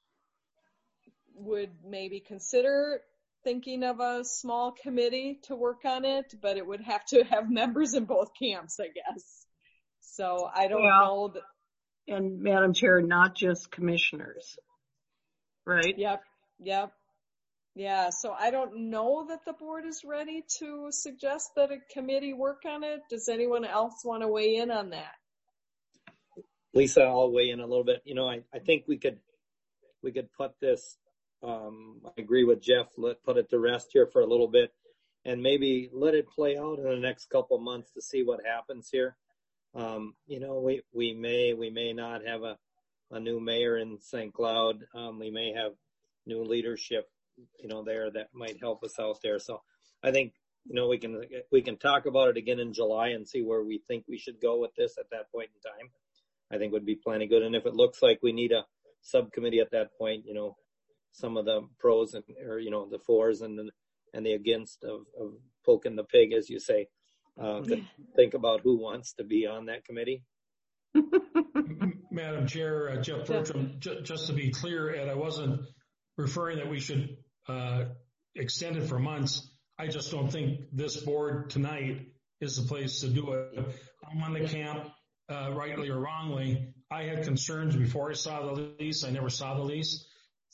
Speaker 1: would maybe consider thinking of a small committee to work on it, but it would have to have members in both camps, I guess. So I don't
Speaker 4: Well,
Speaker 1: know that.
Speaker 4: and Madam Chair, not just commissioners, right?
Speaker 1: Yep. Yep. Yeah. So I don't know that the board is ready to suggest that a committee work on it. Does anyone else want to weigh in on that?
Speaker 15: Lisa, I'll weigh in a little bit. You know, I, I think we could, we could put this, um, I agree with Jeff, let put it to rest here for a little bit and maybe let it play out in the next couple of months to see what happens here. Um, you know, we, we may, we may not have a, a new mayor in Saint Cloud. Um, we may have new leadership, you know, there that might help us out there. So I think, you know, we can, we can talk about it again in July and see where we think we should go with this at that point in time. I think would be plenty good. And if it looks like we need a subcommittee at that point, you know, some of the pros and, or, you know, the fors and the, and the against of, of poking the pig, as you say, uh, to think about who wants to be on that committee.
Speaker 3: Madam Chair, uh, Jeff Bertram, j- just to be clear, Ed, I wasn't referring that we should uh, extend it for months. I just don't think this board tonight is the place to do it. I'm on the camp uh, rightly or wrongly, I had concerns before I saw the lease. I never saw the lease.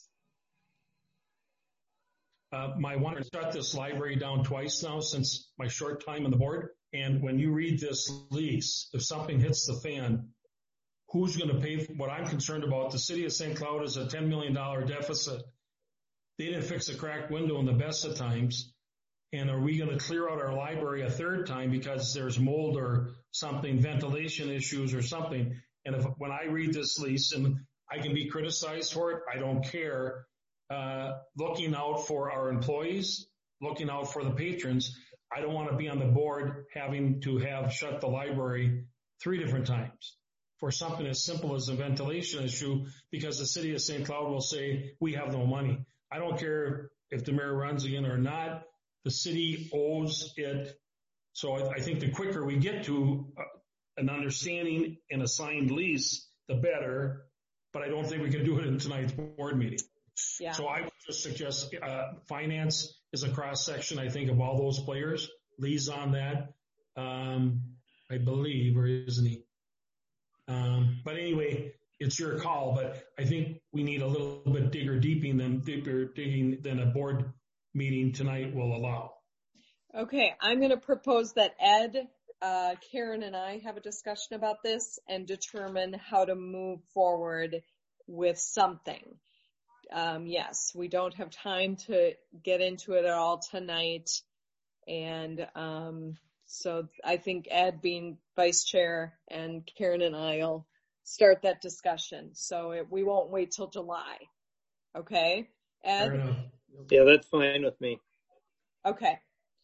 Speaker 3: Uh, my one shut this library down twice now since my short time on the board. And when you read this lease, if something hits the fan, who's going to pay for what I'm concerned about? The city of Saint Cloud is a ten million dollars deficit. They didn't fix a cracked window in the best of times. And are we going to clear out our library a third time because there's mold or something, ventilation issues or something? And if when I read this lease, and I can be criticized for it, I don't care. Uh, looking out for our employees, looking out for the patrons, I don't want to be on the board having to have shut the library three different times for something as simple as a ventilation issue because the city of Saint Cloud will say, we have no money. I don't care if the mayor runs again or not. The city owes it. So I, I think the quicker we get to uh, an understanding and a signed lease, the better. But I don't think we can do it in tonight's board meeting. Yeah. So I would just suggest uh, finance is a cross section, I think, of all those players. Lee's on that, um, I believe, or isn't he? Um, but anyway, it's your call. But I think we need a little bit digger deeping than deeper digging than a board meeting tonight will allow.
Speaker 1: Okay, I'm going to propose that Ed, uh, Karen, and I have a discussion about this and determine how to move forward with something. Um, yes, we don't have time to get into it at all tonight. And um, so I think Ed being vice chair and Karen and I will start that discussion. So it, we won't wait till July. Okay, Ed?
Speaker 15: Yeah, that's fine with me.
Speaker 1: Okay.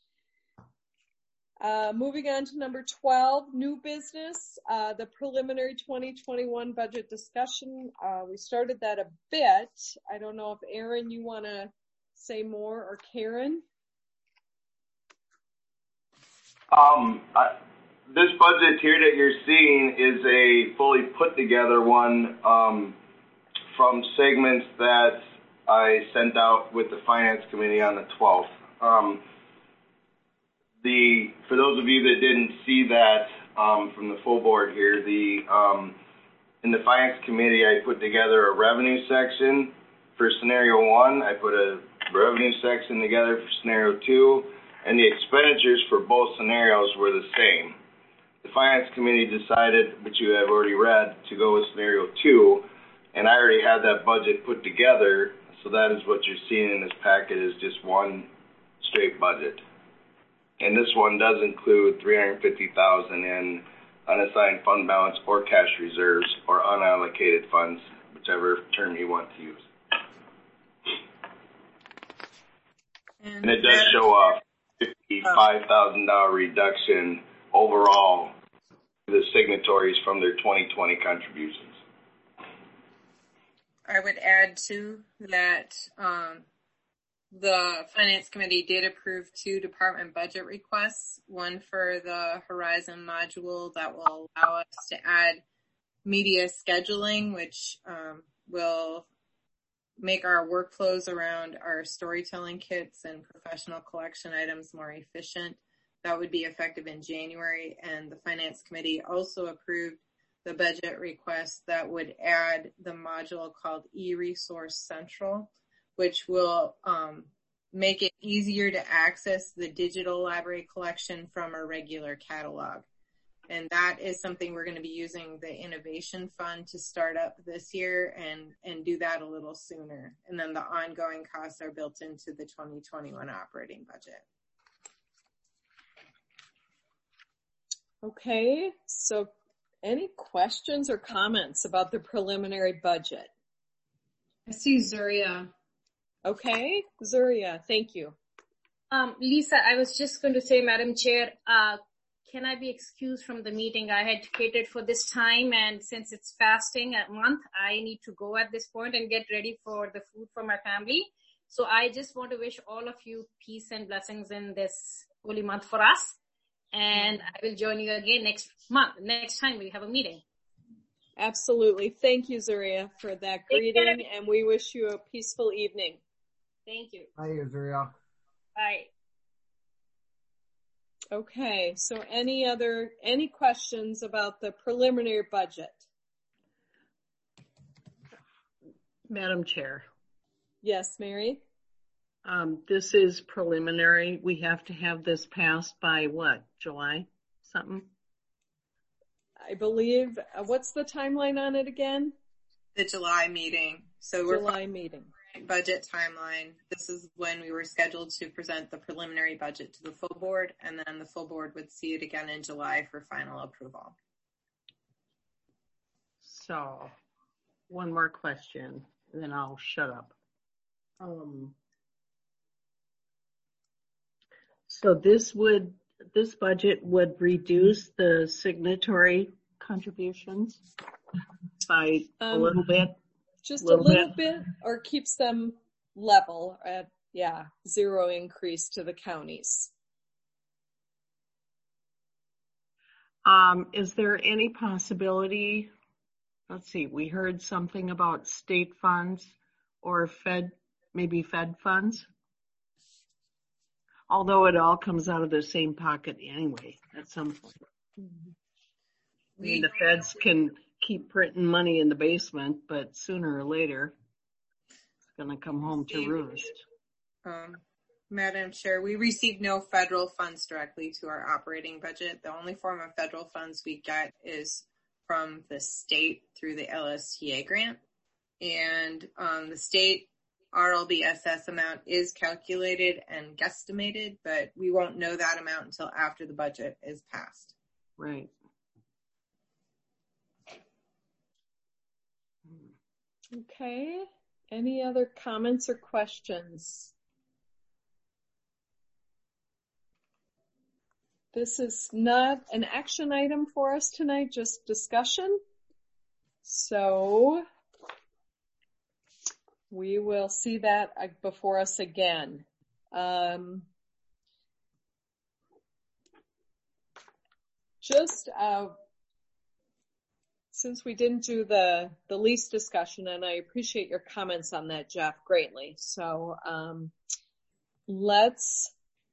Speaker 1: Uh, moving on to number twelve, new business, uh, the preliminary twenty twenty-one budget discussion. Uh, we started that a bit. I don't know if Aaron, you want to say more, or Karen?
Speaker 13: Um, I, this budget here that you're seeing is a fully put together one um, from segments that I sent out with the finance committee on the twelfth. Um, The, for those of you that didn't see that um, from the full board here, the um, in the finance committee, I put together a revenue section for scenario one. I put a revenue section together for scenario two, and the expenditures for both scenarios were the same. The finance committee decided, which you have already read, to go with scenario two, and I already had that budget put together, so that is what you're seeing in this packet is just one straight budget. And this one does include three hundred fifty thousand dollars in unassigned fund balance or cash reserves or unallocated funds, whichever term you want to use. And, and it does show a fifty-five thousand dollars reduction overall to the signatories from their twenty twenty contributions.
Speaker 6: I would add to that um, the Finance Committee did approve two department budget requests, one for the Horizon module that will allow us to add media scheduling, which um, will make our workflows around our storytelling kits and professional collection items more efficient. That would be effective in January. And the Finance Committee also approved the budget request that would add the module called eResource Central, which will um, make it easier to access the digital library collection from a regular catalog. And that is something we're going to be using the Innovation Fund to start up this year and, and do that a little sooner. And then the ongoing costs are built into the twenty twenty-one operating budget.
Speaker 1: Okay, so any questions or comments about the preliminary budget?
Speaker 5: I see Zuria.
Speaker 1: Okay, Zuria, thank you.
Speaker 12: Um, Lisa, I was just going to say, Madam Chair, uh, can I be excused from the meeting? I had catered for this time, and since it's fasting a month, I need to go at this point and get ready for the food for my family. So I just want to wish all of you peace and blessings in this holy month for us. And I will join you again next month, next time we have a meeting.
Speaker 1: Absolutely. Thank you, Zuria, for that greeting, and we wish you a peaceful evening.
Speaker 12: Thank you.
Speaker 14: Hi, Zuria.
Speaker 12: Bye.
Speaker 1: Okay, so any other, any questions about the preliminary budget?
Speaker 4: Madam Chair.
Speaker 1: Yes, Mary?
Speaker 4: Um, this is preliminary. We have to have this passed by what, July something?
Speaker 1: I believe, uh, what's the timeline on it again?
Speaker 6: The July meeting. So we're
Speaker 1: July meeting.
Speaker 6: Budget timeline. This is when we were scheduled to present the preliminary budget to the full board, and then the full board would see it again in July for final approval.
Speaker 4: So, one more question, and then I'll shut up. Um, so this would, this budget would reduce the signatory contributions by um, a little bit?
Speaker 1: Just
Speaker 4: little
Speaker 1: a little
Speaker 4: bit.
Speaker 1: bit, or keeps them level at, yeah, zero increase to the counties.
Speaker 4: Um, is there any possibility, let's see, we heard something about state funds or Fed, maybe Fed funds? Although it all comes out of the same pocket anyway, at some point. Mm-hmm. I mean, the feds can keep printing money in the basement, but sooner or later, it's going to come home to roost.
Speaker 6: Um, Madam Chair, we receive no federal funds directly to our operating budget. The only form of federal funds we get is from the state through the L S T A grant. And um, the state R L B S S amount is calculated and guesstimated, but we won't know that amount until after the budget is passed.
Speaker 4: Right.
Speaker 1: Okay. Any other comments or questions? This is not an action item for us tonight, just discussion. So we will see that before us again. Um, just uh, since we didn't do the, the lease discussion, and I appreciate your comments on that, Jeff, greatly. So um, let's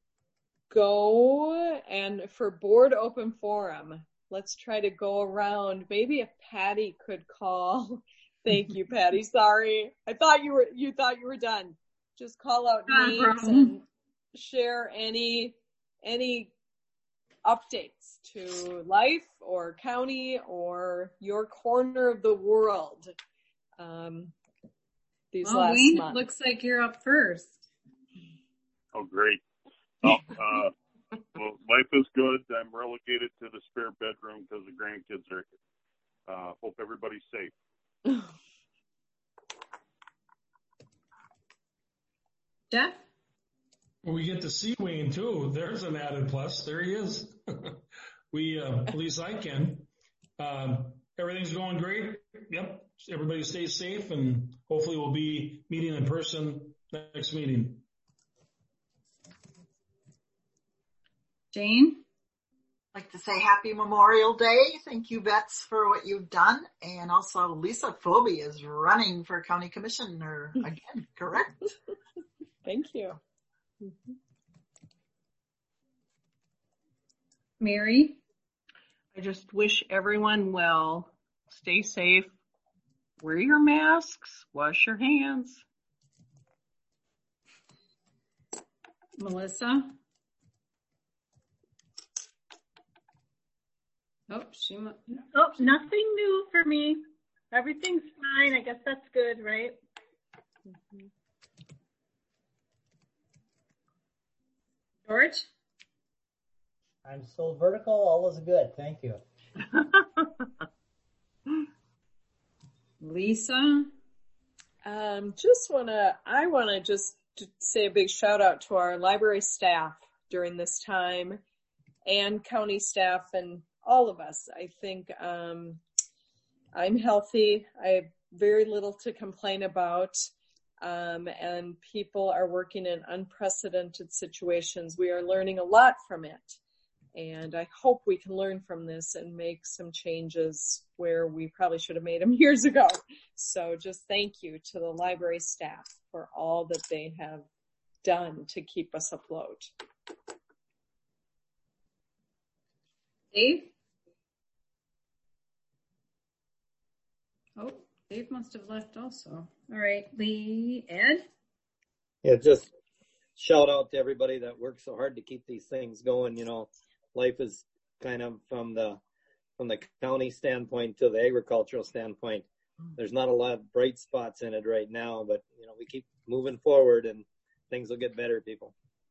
Speaker 1: go, and for board open forum, let's try to go around. Maybe if Patty could call. Thank you, Patty. Sorry. I thought you were, you thought you were done. Just call out
Speaker 5: No
Speaker 1: names
Speaker 5: problem.
Speaker 1: and share any, any updates to life or county or your corner of the world. Um, these
Speaker 5: well,
Speaker 1: last
Speaker 5: Wayne,
Speaker 1: months.
Speaker 5: it looks like you're up first.
Speaker 10: Oh, great. Oh, uh, well, life is good. I'm relegated to the spare bedroom because the grandkids are, uh, hope everybody's safe.
Speaker 5: Jeff?
Speaker 3: Well, we get to see Wayne too. There's an added plus. There he is. we, uh, at least I can. Um, everything's going great. Yep. Everybody stays safe, and hopefully we'll be meeting in person next meeting.
Speaker 5: Jane?
Speaker 7: I'd like to say happy Memorial Day. Thank you, Bets, for what you've done. And also Lisa Phoebe is running for county commissioner again, correct?
Speaker 1: Thank you.
Speaker 5: Mm-hmm. Mary?
Speaker 4: I just wish everyone well. Stay safe. Wear your masks. Wash your hands.
Speaker 5: Melissa? Oh, she mu-
Speaker 16: Oh, nothing new for me. Everything's fine. I guess that's good, right?
Speaker 5: Mm-hmm. George?
Speaker 19: I'm still vertical. All is good. Thank you.
Speaker 5: Lisa?
Speaker 1: Um, just wanna, I wanna just say a big shout out to our library staff during this time, and county staff, and all of us. I think, um, I'm healthy. I have very little to complain about. Um, and people are working in unprecedented situations. We are learning a lot from it. And I hope we can learn from this and make some changes where we probably should have made them years ago. So just thank you to the library staff for all that they have done to keep us afloat.
Speaker 5: Dave? Oh, Dave must have left also. All right, Lee, Ed?
Speaker 15: Yeah, just shout out to everybody that works so hard to keep these things going. You know, life is kind of from the from the county standpoint to the agricultural standpoint. There's not a lot of bright spots in it right now, but you know, we keep moving forward and things will get better, people.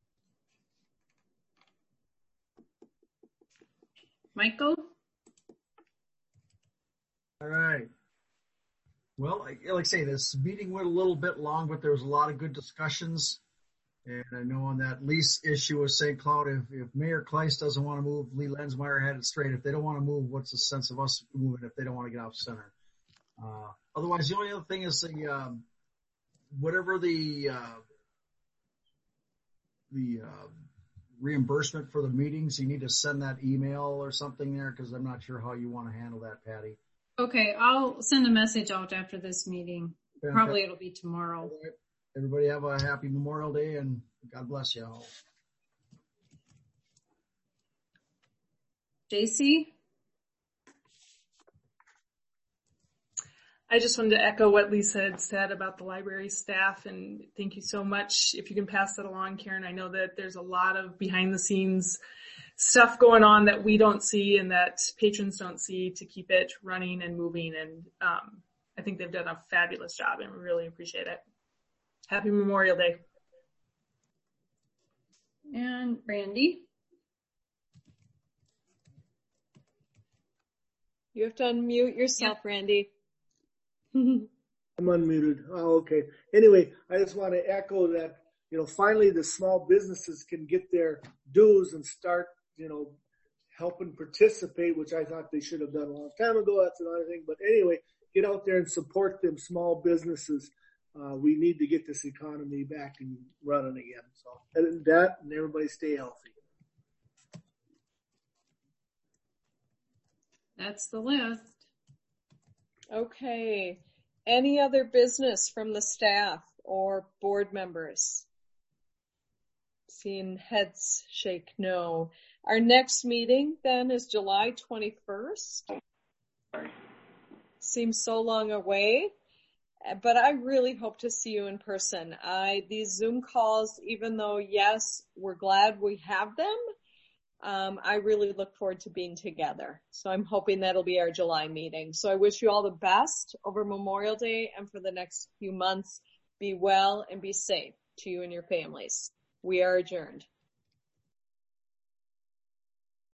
Speaker 5: Michael?
Speaker 14: All right. Well, like, like I say, this meeting went a little bit long, but there was a lot of good discussions. And I know on that lease issue with Saint Cloud, if, if Mayor Kleist doesn't want to move, Lee Lensmeyer had it straight. If they don't want to move, what's the sense of us moving if they don't want to get off center? Uh, otherwise, the only other thing is the um, whatever the uh, the uh, reimbursement for the meetings, you need to send that email or something there because I'm not sure how you want to handle that, Patty.
Speaker 5: Okay, I'll send a message out after this meeting.
Speaker 14: Fantastic.
Speaker 5: Probably it'll be tomorrow.
Speaker 14: Everybody have a happy Memorial Day and God bless you all.
Speaker 5: J C?
Speaker 18: I just wanted to echo what Lisa had said about the library staff, and thank you so much. If you can pass that along, Karen, I know that there's a lot of behind the scenes stuff going on that we don't see and that patrons don't see to keep it running and moving, and um, I think they've done a fabulous job and we really appreciate it. Happy Memorial Day.
Speaker 5: And Randy?
Speaker 1: You have to unmute yourself, yeah. Randy.
Speaker 9: I'm unmuted. Oh, okay. Anyway, I just want to echo that, you know, finally the small businesses can get their dues and start, you know, helping participate, which I thought they should have done a long time ago. That's another thing. But anyway, get out there and support them small businesses. Uh, we need to get this economy back and running again. So, other than that, and everybody stay healthy.
Speaker 5: That's the list.
Speaker 1: Okay. Any other business from the staff or board members? Seeing heads shake no. Our next meeting then is July twenty-first. Seems so long away, but I really hope to see you in person. I, these Zoom calls, even though yes, we're glad we have them, Um, I really look forward to being together. So I'm hoping that'll be our July meeting. So I wish you all the best over Memorial Day and for the next few months. Be well and be safe to you and your families. We are adjourned.